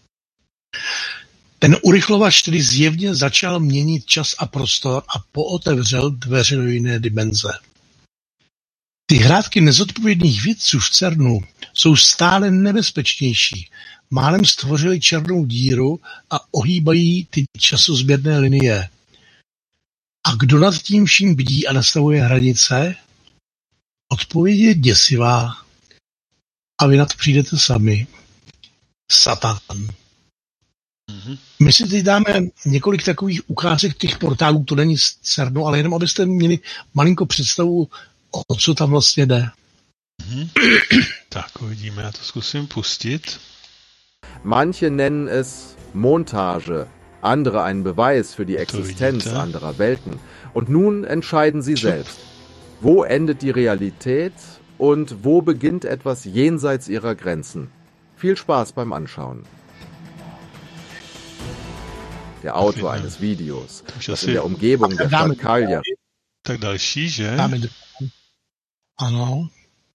Ten urychlovač tedy zjevně začal měnit čas a prostor a pootevřel dveře do jiné dimenze. Ty hrátky nezodpovědných vědců v CERNu jsou stále nebezpečnější. Málem stvořili černou díru a ohýbají ty časozběrné linie. A kdo nad tím vším bdí a nastavuje hranice? Odpověď je děsivá. A vy na to přijdete sami. Satan. Mm-hmm. My si teď dáme několik takových ukázek těch portálů, to není z CERNu, ale jenom abyste měli malinko představu, o co tam vlastně jde. Mm-hmm. Tak uvidíme, já to zkusím pustit. Manche nennen es Montage, andere einen Beweis für die Existenz anderer Welten. Und nun entscheiden Sie selbst. Wo endet die Realität und wo beginnt etwas jenseits ihrer Grenzen? Viel Spaß beim Anschauen. Der Autor eines Videos, das in der Umgebung der Stadt Kalja. Tak další, že? Ano.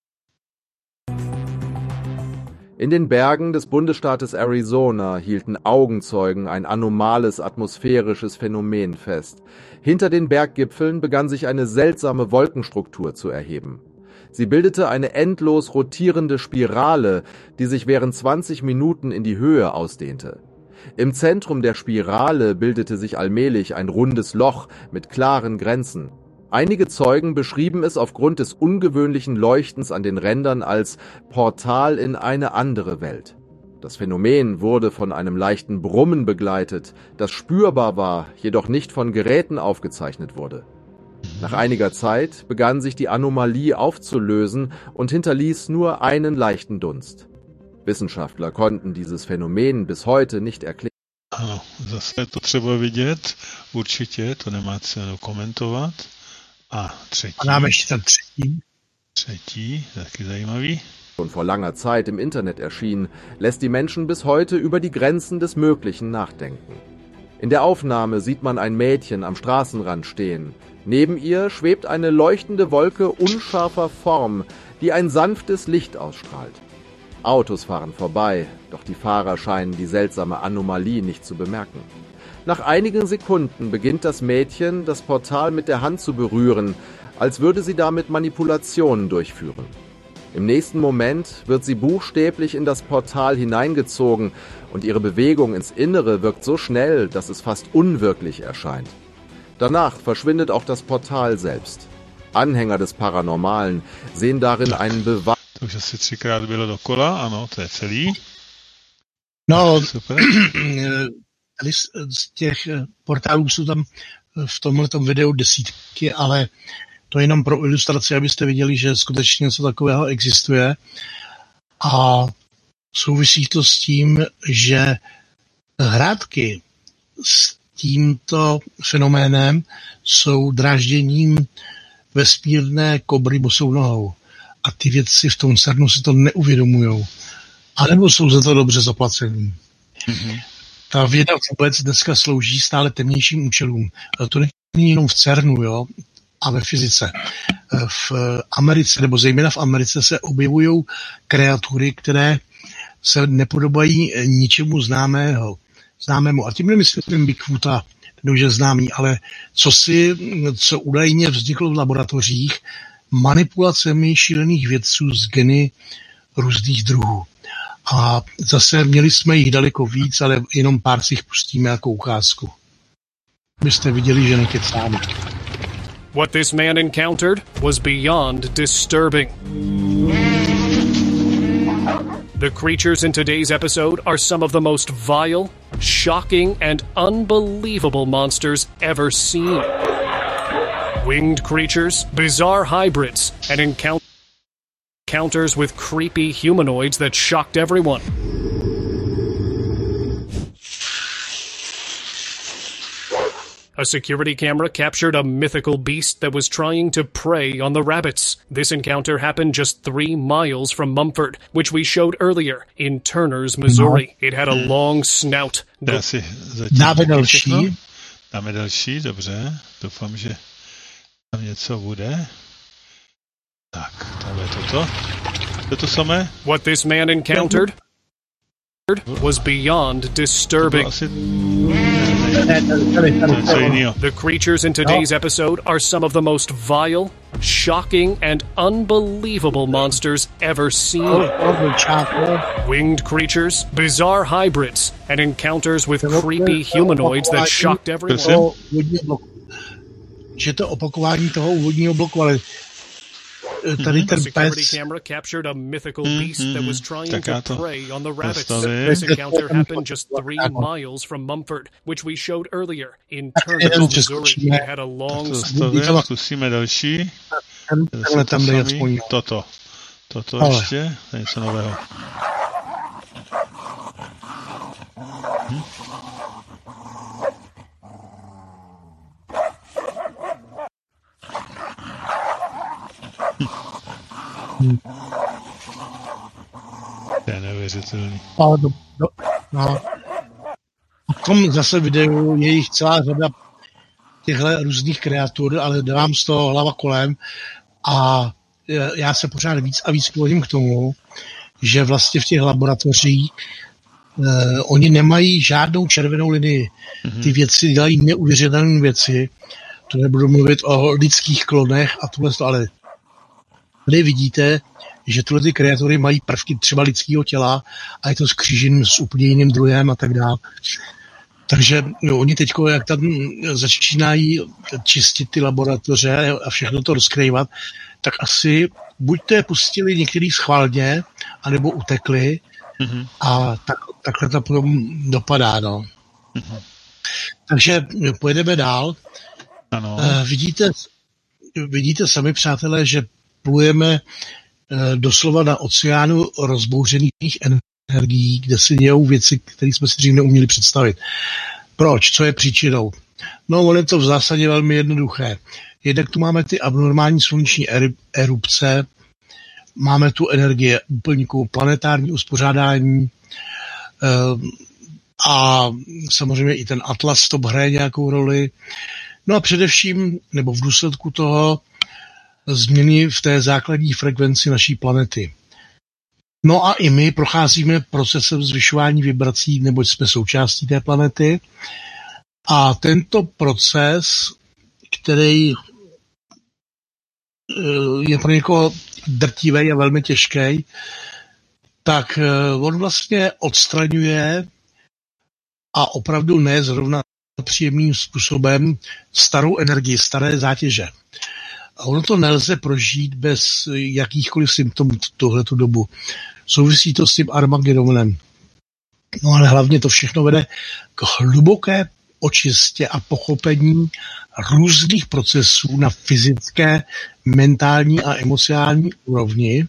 In den Bergen des Bundesstaates Arizona hielten Augenzeugen ein anomales atmosphärisches Phänomen fest. Hinter den Berggipfeln begann sich eine seltsame Wolkenstruktur zu erheben. Sie bildete eine endlos rotierende Spirale, die sich während zwanzig Minuten in die Höhe ausdehnte. Im Zentrum der Spirale bildete sich allmählich ein rundes Loch mit klaren Grenzen. Einige Zeugen beschrieben es aufgrund des ungewöhnlichen Leuchtens an den Rändern als Portal in eine andere Welt. Das Phänomen wurde von einem leichten Brummen begleitet, das spürbar war, jedoch nicht von Geräten aufgezeichnet wurde. Nach einiger Zeit begann sich die Anomalie aufzulösen und hinterließ nur einen leichten Dunst. Wissenschaftler konnten dieses Phänomen bis heute nicht erklären. Ano, zase to třeba vidět, určitě, to nemá cenu komentovat. A třetí. A dáme ještě ten třetí. Třetí, taky zajímavý. Schon vor langer Zeit im Internet erschien, lässt die Menschen bis heute über die Grenzen des Möglichen nachdenken. In der Aufnahme sieht man ein Mädchen am Straßenrand stehen. Neben ihr schwebt eine leuchtende Wolke unscharfer Form, die ein sanftes Licht ausstrahlt. Autos fahren vorbei, doch die Fahrer scheinen die seltsame Anomalie nicht zu bemerken. Nach einigen Sekunden beginnt das Mädchen, das Portal mit der Hand zu berühren, als würde sie damit Manipulationen durchführen. Im nächsten Moment wird sie buchstäblich in das Portal hineingezogen und ihre Bewegung ins Innere wirkt so schnell, dass es fast unwirklich erscheint. Danach verschwindet auch das Portal selbst. Anhänger des Paranormalen sehen darin einen Beweis. To už asi třikrát bylo dokola, ano, to je celý. No, super. Tady z těch portálů jsou tam v tomhletom videu desítky, ale to je jenom pro ilustraci, abyste viděli, že skutečně něco takového existuje. A souvisí to s tím, že hrátky s tímto fenoménem jsou drážděním vesmírné kobry bosou nohou. A ty vědci v tom CERNu si to neuvědomujou. A nebo jsou za to dobře zaplacení. Mm-hmm. Ta věda vůbec dneska slouží stále temnějším účelům. To není jenom v CERNu, jo, a ve fyzice. V Americe, nebo zejména v Americe, se objevují kreatury, které se nepodobají ničemu známého, známému. A tím nemyslím Bigfoota, ten už je známý, ale co si, co údajně vzniklo v laboratořích, manipulacemi šílených vědců z geny různých druhů. A zase měli jsme jich daleko víc, ale jenom pár si jich pustíme jako ukázku. Byste viděli, že nekecáme. What this man encountered was beyond disturbing. The creatures in today's episode are some of the most vile, shocking, and unbelievable monsters ever seen. Winged creatures, bizarre hybrids, and encounters with creepy humanoids that shocked everyone. A security camera captured a mythical beast that was trying to prey on the rabbits. This encounter happened just three miles from Mumford, which we showed earlier in Turners, Missouri. It had a long snout. Dáme další. Dáme další, dobře. Doufám, že tam něco bude. Tak, tam je toto. Je to samé? What this man encountered was beyond disturbing. The creatures in today's episode are some of the most vile, shocking, and unbelievable monsters ever seen. Winged creatures, bizarre hybrids, and encounters with creepy humanoids that shocked everyone. Že to opakování toho úvodního bloku, ale tady ten pes... camera captured a mythical beast that was trying to prey on the rabbits. Zastavím. This encounter happened just three miles from Mumford, which we showed earlier. In Turnbull, Missouri, it had a long... Zastavím, zkusíme další. Tenhle tam jde aspoň. Toto. Toto ale. Ještě, to je něco nového. Hm? Hm. To je neuvěřitelný. Ale do, do, no. V tom zase videu je jich celá řada těchto různých kreatur, ale dávám z toho hlava kolem a já se pořád víc a víc kloním k tomu, že vlastně v těch laboratořích eh, oni nemají žádnou červenou linii. Mm-hmm. Ty věci dělají neuvěřitelné věci. To nebudu mluvit o lidských klonech a tohle, ale tady vidíte, že tyhle ty kreatury mají prvky třeba lidského těla a je to skřížen s úplně jiným druhem a tak dále. Takže no, oni teď, jak tam začínají čistit ty laboratoře a všechno to rozkrývat, tak asi buď to je pustili některý schválně, anebo utekli mm-hmm. a tak, takhle to potom dopadá. No. Mm-hmm. Takže pojedeme dál. Ano. Uh, vidíte, vidíte sami, přátelé, že plujeme uh, doslova na oceánu rozbouřených energií, kde se dějou věci, které jsme si dřív neuměli představit. Proč? Co je příčinou? No, on je to v zásadě velmi jednoduché. Jednak tu máme ty abnormální sluneční erupce, máme tu energie úplníků, planetární uspořádání a samozřejmě i ten Atlas to hraje nějakou roli. No a především, nebo v důsledku toho, změny v té základní frekvenci naší planety. No a i my procházíme procesem zvyšování vibrací, neboť jsme součástí té planety. A tento proces, který je pro někoho drtivý a velmi těžký, tak on vlastně odstraňuje a opravdu ne zrovna příjemným způsobem starou energii, staré zátěže. A ono to nelze prožít bez jakýchkoliv symptomů v tuhletu dobu. Souvisí to s tím Armagedonem. No ale hlavně to všechno vede k hluboké očistě a pochopení různých procesů na fyzické, mentální a emocionální úrovni.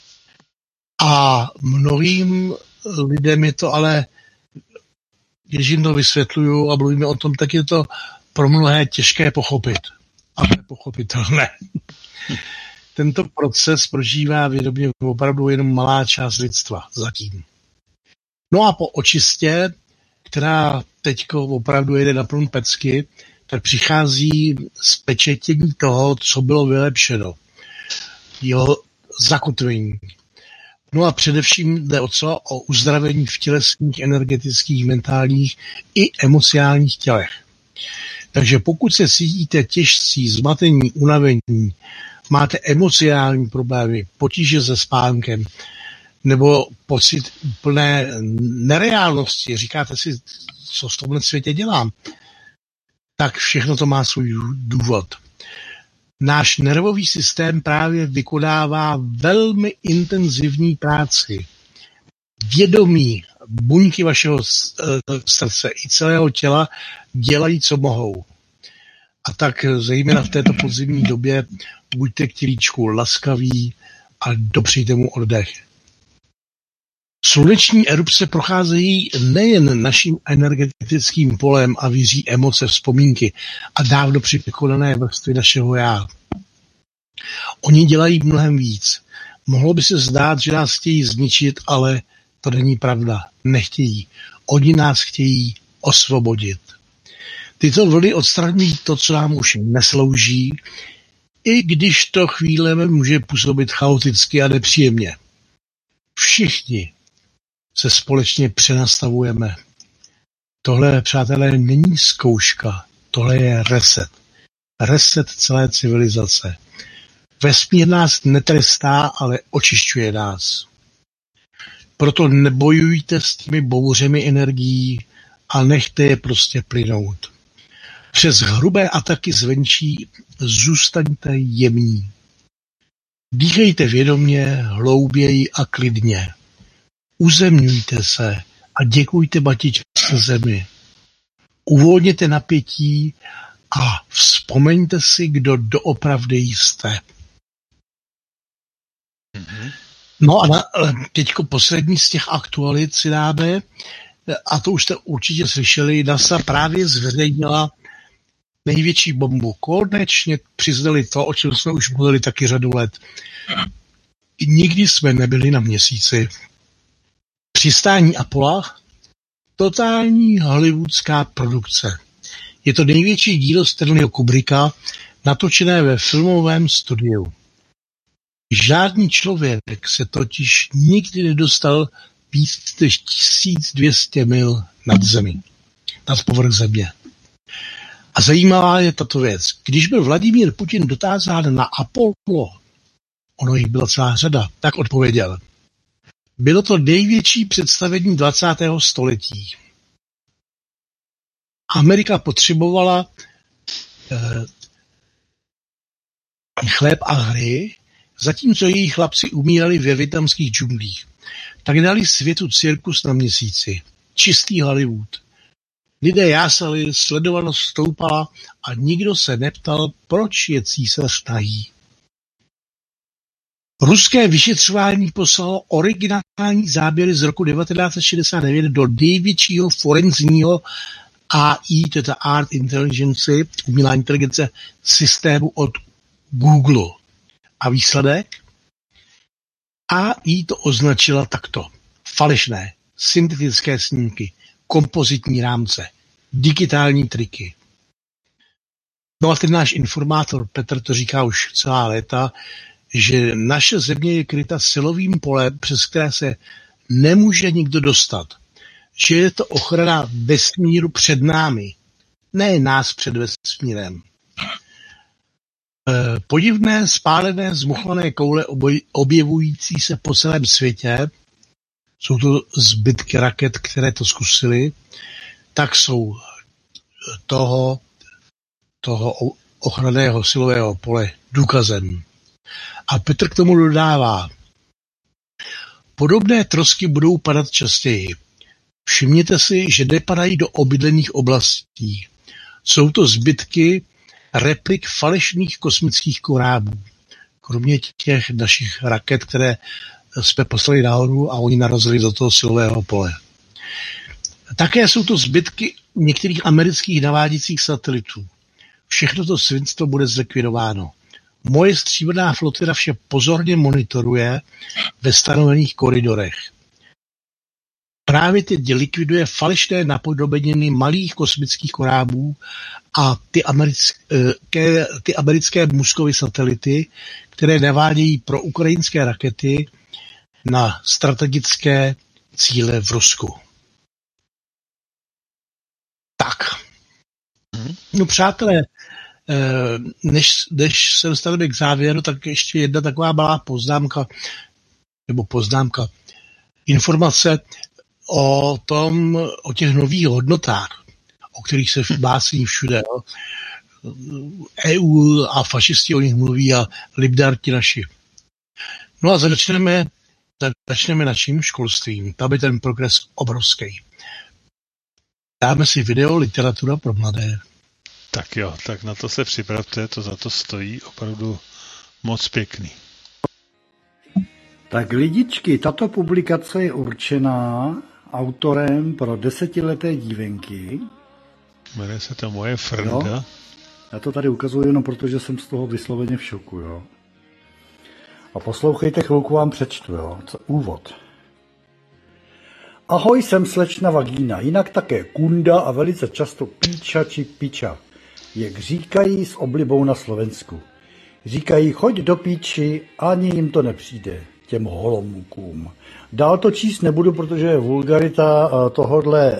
A mnohým lidem je to ale, když jim to vysvětluju a mluvíme o tom, tak je to pro mnohé těžké pochopit. Ale pochopitelné. Tento proces prožívá vědomě opravdu jenom malá část lidstva zatím. No a po očistě, která teďko opravdu jede na plnou pecky, tak přichází zpečetění toho, co bylo vylepšeno. Jeho zakotvení. No a především jde o co? O uzdravení v tělesných, energetických, mentálních i emocionálních tělech. Takže pokud se cítíte těžcí, zmatení, unavení, máte emocionální problémy, potíže se spánkem, nebo pocit úplné nereálnosti, říkáte si, co v tomhle světě dělám, tak všechno to má svůj důvod. Náš nervový systém právě vykonává velmi intenzivní práci. Vědomí buňky vašeho srdce i celého těla dělají, co mohou. A tak zejména v této podzimní době buďte k tělíčku laskaví a dopřejte mu oddech. Sluneční erupce procházejí nejen naším energetickým polem a víří emoce, vzpomínky a dávno překonané vrstvy našeho já. Oni dělají mnohem víc. Mohlo by se zdát, že nás chtějí zničit, ale to není pravda. Nechtějí. Oni nás chtějí osvobodit. Tyto vlny odstraňují to, co nám už neslouží, i když to chvílemi může působit chaoticky a nepříjemně. Všichni se společně přenastavujeme. Tohle, přátelé, není zkouška. Tohle je reset. Reset celé civilizace. Vesmír nás netrestá, ale očišťuje nás. Proto nebojujte s těmi bouřemi energií a nechte je prostě plynout. Přes hrubé ataky zvenčí zůstaňte jemní. Dýchejte vědomě, hlouběji a klidně. Uzemňujte se a děkujte matičce zemi. Uvolněte napětí a vzpomeňte si, kdo doopravdy jste. Mm-hmm. No a na, teďko poslední z těch aktualit si dáme, a to už jste určitě slyšeli, NASA právě zveřejnila největší bombu. Konečně přiznali to, o čem jsme už mluvili taky řadu let. Nikdy jsme nebyli na měsíci. Přistání Apollo, totální hollywoodská produkce. Je to největší dílo Stanleyho Kubricka, natočené ve filmovém studiu. Žádný člověk se totiž nikdy nedostal víc než tisíc dvě stě mil nad zemi, nad povrch země. A zajímavá je tato věc. Když byl Vladimír Putin dotázán na Apollo, ono jich byla celá řada, tak odpověděl. Bylo to největší představení dvacátého století. Amerika potřebovala eh, chléb a hry, zatímco její chlapci umírali ve vietnamských džunglích. Tak dali světu cirkus na měsíci. Čistý Hollywood. Lidé jásali, sledovanost stoupala a nikdo se neptal, proč je císař nahý. Ruské vyšetřování poslalo originální záběry z roku devatenáct set šedesát devět do největšího forenzního A I, to je ta Art Intelligence, umělá inteligence, systému od Google. A výsledek? A I to označila takto. Falešné, syntetické snímky, kompozitní rámce, digitální triky. No a ten náš informátor Petr to říká už celá léta, že naše země je kryta silovým polem, přes které se nemůže nikdo dostat. Že je to ochrana vesmíru před námi, ne nás před vesmírem. Podivné, spálené, zmuchlané koule objevující se po celém světě, jsou to zbytky raket, které to zkusily, tak jsou toho, toho ochranného silového pole důkazem. A Petr k tomu dodává, podobné trosky budou padat častěji. Všimněte si, že nepadají do obydlených oblastí. Jsou to zbytky replik falešných kosmických korábů. Kromě těch našich raket, které jsme poslali nahoru a oni narazili do toho silového pole. Také jsou to zbytky některých amerických naváděcích satelitů. Všechno to svinstvo bude zlikvidováno. Moje stříbrná flotila vše pozorně monitoruje ve stanovených koridorech. Právě teď likviduje falešné napodobeniny malých kosmických korábů a ty americké, ty americké Muskovy satelity, které navádějí pro ukrajinské rakety na strategické cíle v Rusku. Tak. No přátelé, než, než se dostaneme k závěru, tak ještě jedna taková malá poznámka, nebo poznámka, informace o tom, o těch nových hodnotách, o kterých se básní všude. Jo. E U a fašisti o nich mluví a libdarti naši. No a začneme, začneme naším školstvím. Tam je ten progres obrovský. Dáme si video Literatura pro mladé. Tak jo, tak na to se připravte, to za to stojí opravdu moc pěkný. Tak lidičky, tato publikace je určená autorem pro desetileté dívenky. Jmenuje se to Moje frnda. Jo? Já to tady ukazuju jenom proto, že jsem z toho vysloveně v šoku. Jo? A poslouchejte, chvilku vám přečtu. Jo? Co, úvod. Ahoj, jsem slečna Vagína, jinak také Kunda a velice často Píča či Piča, jak říkají s oblibou na Slovensku. Říkají, choď do píči, ani jim to nepřijde, těm holomukům. Dál to číst nebudu, protože vulgarita tohodle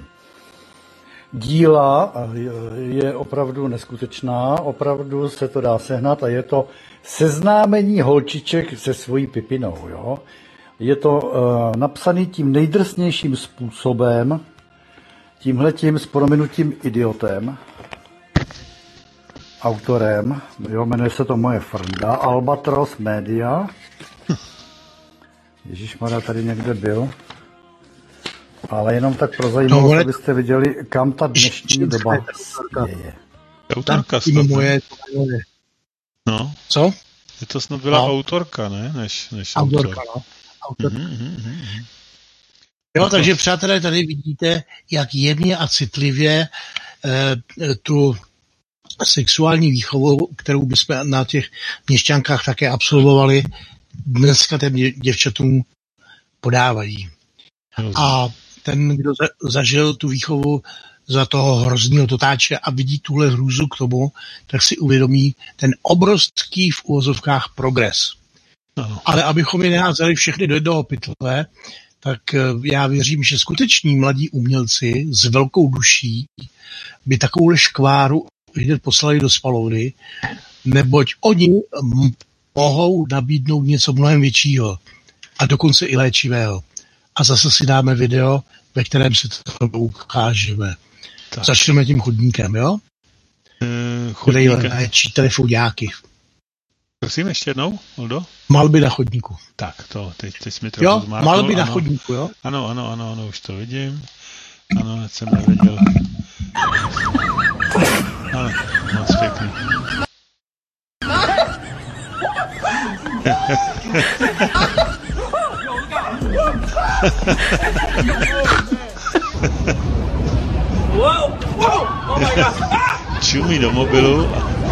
díla je opravdu neskutečná, opravdu se to dá sehnat a je to seznámení holčiček se svojí pipinou. Jo? Je to uh, napsaný tím nejdrsnějším způsobem, tímhletím s prominutím idiotem. autorem, jo, jmenuje se to Moje frnda, Albatros Media. Ježišmarja, tady někde byl. Ale jenom tak pro zajímavost, no, abyste viděli, kam ta dnešní doba je. Autorka snad, moje... No. Co? Je to snad byla no. autorka, ne? Než, než autorka, autor. no. Autorka. Mm-hmm, mm-hmm. Jo, takže přátelé, tady vidíte, jak jemně a citlivě eh, tu sexuální výchovu, kterou bychom na těch měšťankách také absolvovali, dneska těm děvčatům podávají. A ten, kdo zažil tu výchovu za toho hrozného totáče a vidí tuhle hrůzu k tomu, tak si uvědomí ten obrovský v uvozovkách progres. Ano. Ale abychom je neházeli všechny do jednoho pytle, tak já věřím, že skuteční mladí umělci s velkou duší by takovouhle škváru hned poslali do spalovny, neboť oni mohou nabídnout něco mnohem většího a dokonce i léčivého. A zase si dáme video, ve kterém si to ukážeme. Tak. Začneme tím chodníkem, jo? Uh, chodníkem. Kde léčí telefonáky. Prosím, ještě jednou, Oldo? Malby na chodníku. Tak, to, teď, teď jsi mi trochu jo, zmárknul. Malby na chodníku, jo? Ano, ano, ano, ano, už to vidím. Ano, hned jsem nevěděl. Ano, moc pěkný. Whoa! Whoa! Oh my God! Čumí do mobilu.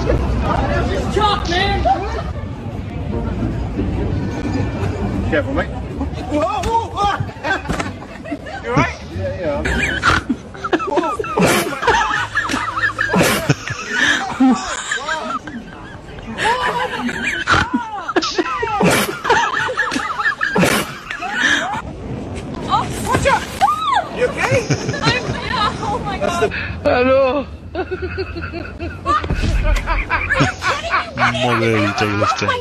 Careful, mate. Whoa! Whoa! You right? Yeah, yeah. Oh, watch out! You okay? I'm, yeah, oh my God. Hello. Mobil tailifter.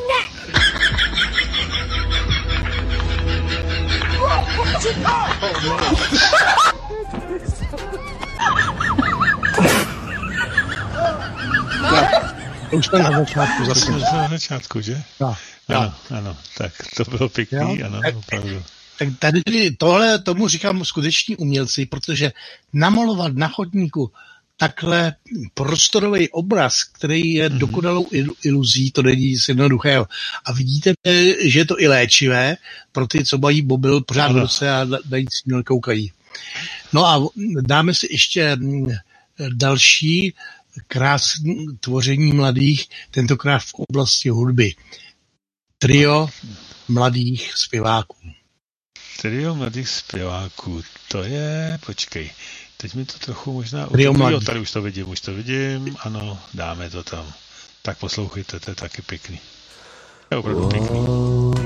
Už jsme na začátku zase. Na začátku, že? No, ano, ano, tak to bylo pěkný, jo? Ano, opravdu. Tak tady tohle tomu říkám skuteční umělci, protože namalovat na chodníku takhle prostorový obraz, který je mm-hmm. dokonalou iluzí, to není nic jednoduchého. A vidíte, že je to i léčivé pro ty, co mají mobil pořád v ruce a na nic nekoukají. No a dáme si ještě další krásné tvoření mladých, tentokrát v oblasti hudby. Trio mladých zpěváků. Trio mladých zpěváků, to je, počkej, teď mi to trochu možná... Trio mladých. Tady už to vidím, už to vidím, ano, dáme to tam. Tak poslouchejte, to je taky pěkný. To je opravdu pěkný. Oh,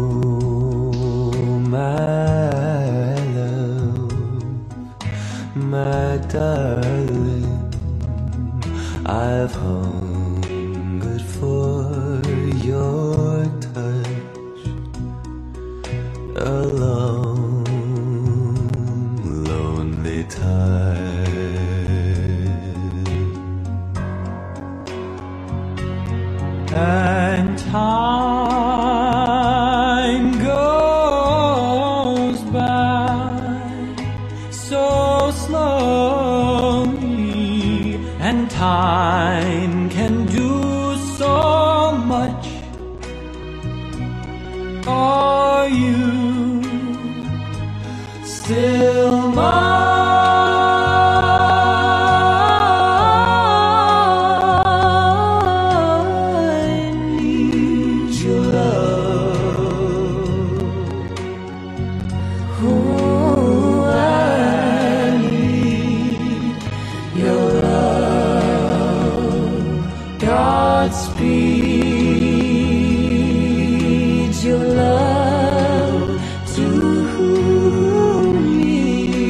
my love, my darling, I've hungered for your touch a long, lonely time, and time goes by so slowly, and time can do so much. Are you still mine? Need your love. Oh, I need your love. Godspeed, your love to me.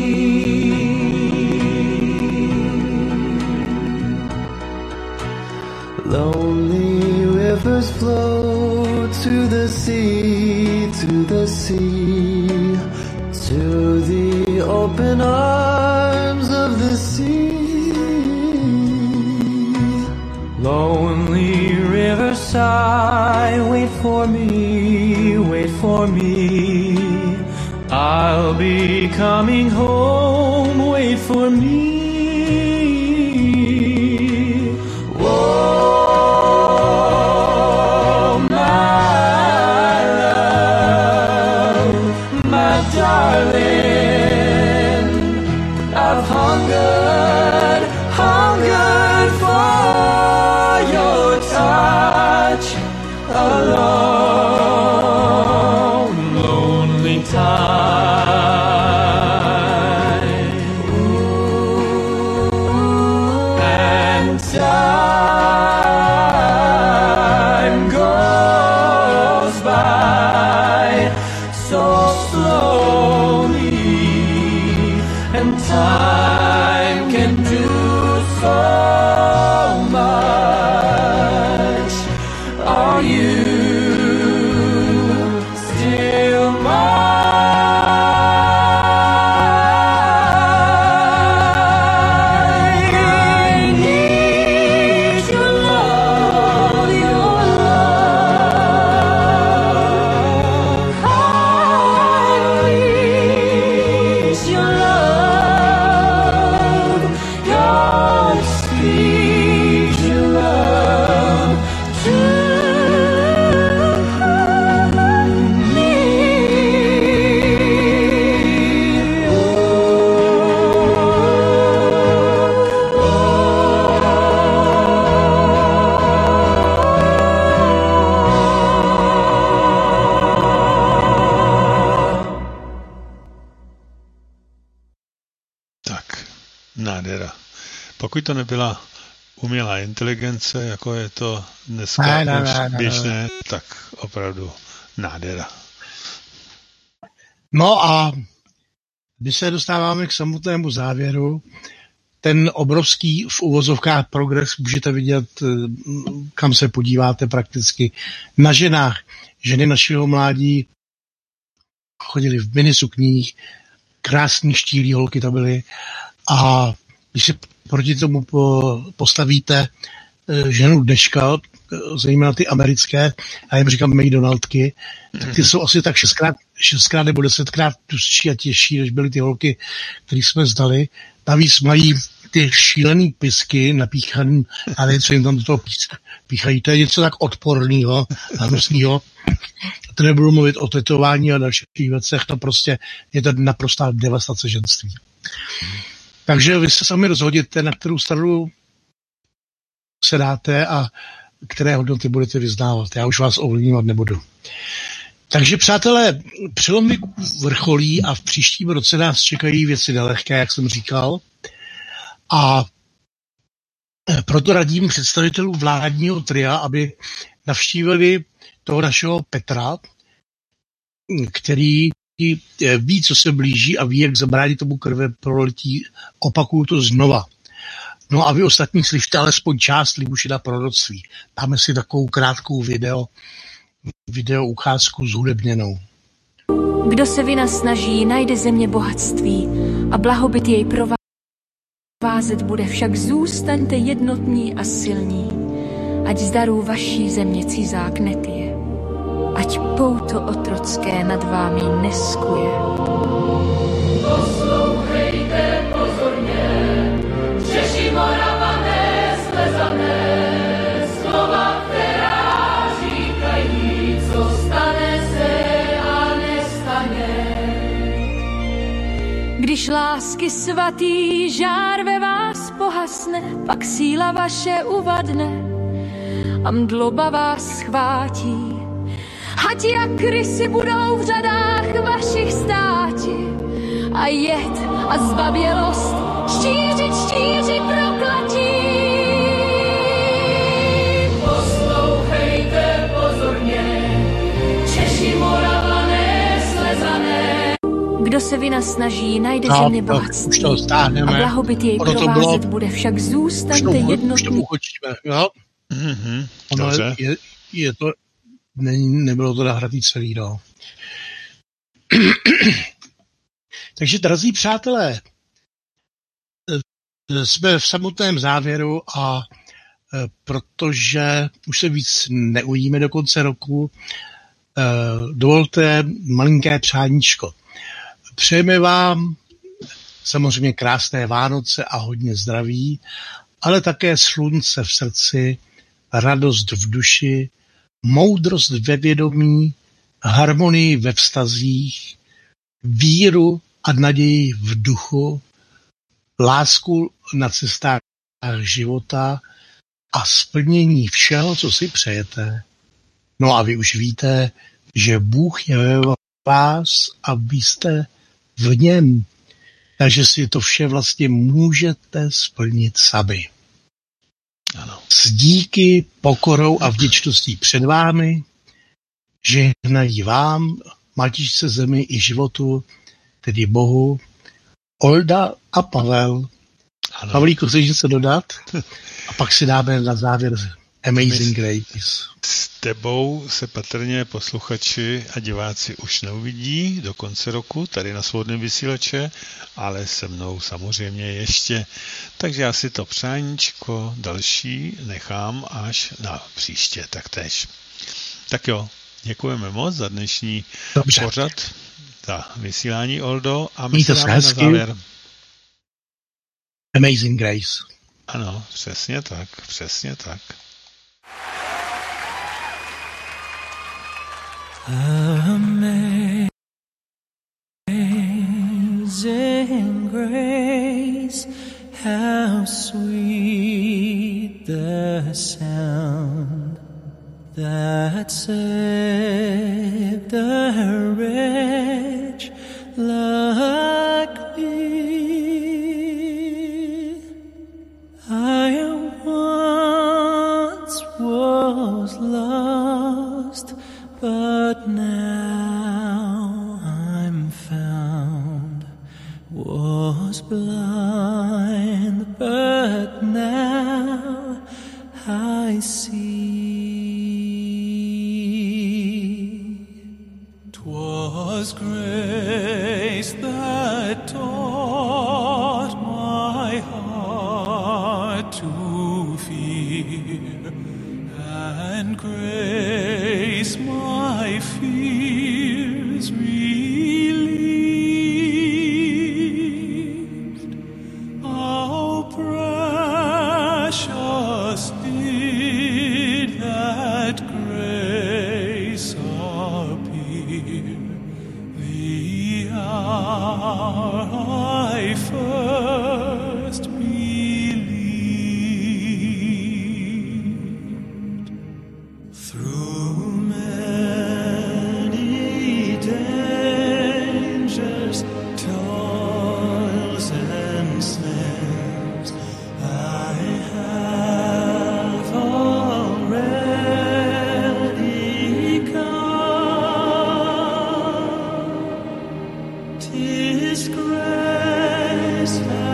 Lonely rivers flow to the sea, to the sea, to the open arms of the sea. Lonely for me. I'll be coming home, wait for me. Oh, my love, my darling, I've hungered, hungered for your touch. Alone, lonely time. Ooh, and time goes by so slowly, and time can do so much. Are you still mine? I need your love, your love. I need your love, your sweet love. Tak, nádhera. Pokud to nebyla umělá inteligence, jako je to dneska Ne, ne, už ne, ne, běžné, tak opravdu nádhera. No a když se dostáváme k samotnému závěru, ten obrovský v uvozovkách progres můžete vidět, kam se podíváte prakticky na ženách. Ženy našeho mládí chodily v minisukních, krásný štílí holky to byly, a když se proti tomu postavíte ženu dneška, zejména ty americké, já jim říkám McDonaldky, tak ty jsou asi tak šestkrát, šestkrát nebo desetkrát tustší a těžší, než byly ty holky, které jsme zdali. Navíc mají ty šílený pisky napíchaný, a nevím, co jim tam do toho píchají. To je něco tak odporného a hnusného. To nebudu mluvit o tetování a dalších věcech, to prostě je to naprostá devastace ženství. Takže vy se sami rozhodíte, na kterou stranu se dáte a které hodnoty budete vyznávat. Já už vás ovlivňovat nebudu. Takže, přátelé, přelom věku vrcholí a v příštím roce nás čekají věci nelehké, jak jsem říkal. A proto radím představitelů vládního tria, aby navštívili toho našeho Petra, který ví, co se blíží a ví, jak zabránit tomu krve prolití. Opakuju to znova. No a vy ostatní slyšte alespoň část Libušina proroctví. Dáme si takovou krátkou video, video ukázku zhudebněnou. Kdo se vynasnaží, najde země bohatství a blahobyt jej provázet bude, však zůstaňte jednotní a silní, ať z darů vaší země cizák netyje, ať pouto otrocké nad vámi neskuje. Poslouchejte pozorně, Češi, Moravané, Slezané, slova, která říkají, co stane se a nestane. Když lásky svatý žár ve vás pohasne, pak síla vaše uvadne a mdloba vás schvátí. Ať jak rysy budou v řadách vašich státi a jed a zbabělost štířit, štířit prokletí. Poslouchejte pozorně, Češi, Moravané, Slezané. Kdo se vynasnaží, najde No, země to bohatství už to stáhneme. a blahobyt jej Ono to provázet bylo- bude, však Už zůstaňte to, už to jednotní. ukončíme, jo? Mm-hmm. Ono Dobře. je, je to, ne, nebylo to nahratý celý, no. Takže, drazí přátelé, eh, jsme v samotném závěru a eh, protože už se víc neujíme do konce roku, dovolte malinké přáníčko. Přejeme vám samozřejmě krásné Vánoce a hodně zdraví, ale také slunce v srdci, radost v duši, moudrost ve vědomí, harmonii ve vztazích, víru a naději v duchu, lásku na cestách života a splnění všeho, co si přejete. No a vy už víte, že Bůh je ve vás a vy jste v něm. Takže si to vše vlastně můžete splnit sami. Ano. S díky, pokorou a vděčností před vámi, žehnají vám, matičce zemi i životu, tedy Bohu, Olda a Pavel. Ano. Pavlíku, chceš něco dodat? A pak si dáme na závěr Amazing Grace. S tebou se patrně posluchači a diváci už neuvidí do konce roku tady na Svobodném vysílače, ale se mnou samozřejmě ještě. Takže já si to přáníčko další nechám až na příště taktéž. Tak jo, děkujeme moc za dnešní Dobře. pořad, za vysílání, Oldo, a my Mějte se se dáme na hezky. závěr. Amazing Grace. Ano, přesně tak, přesně tak. Amazing grace, how sweet the sound that saved a wretch like me. I once was lost, but now I'm found. Was blind, but now I see. 'Twas grace that taught my heart to fear, and grace my fears relieved. How precious did that grace appear, the hour I first believed. Through many dangers, toils and snares, I have already come. 'Tis grace that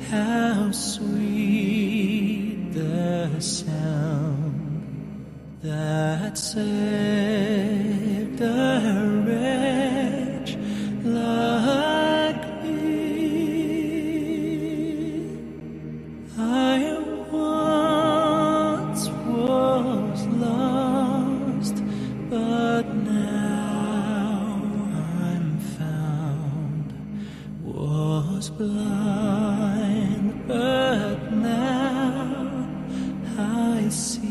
how sweet the sound that saved a wretch like me. I once was lost, but now I'm found. Was blind, but now I see.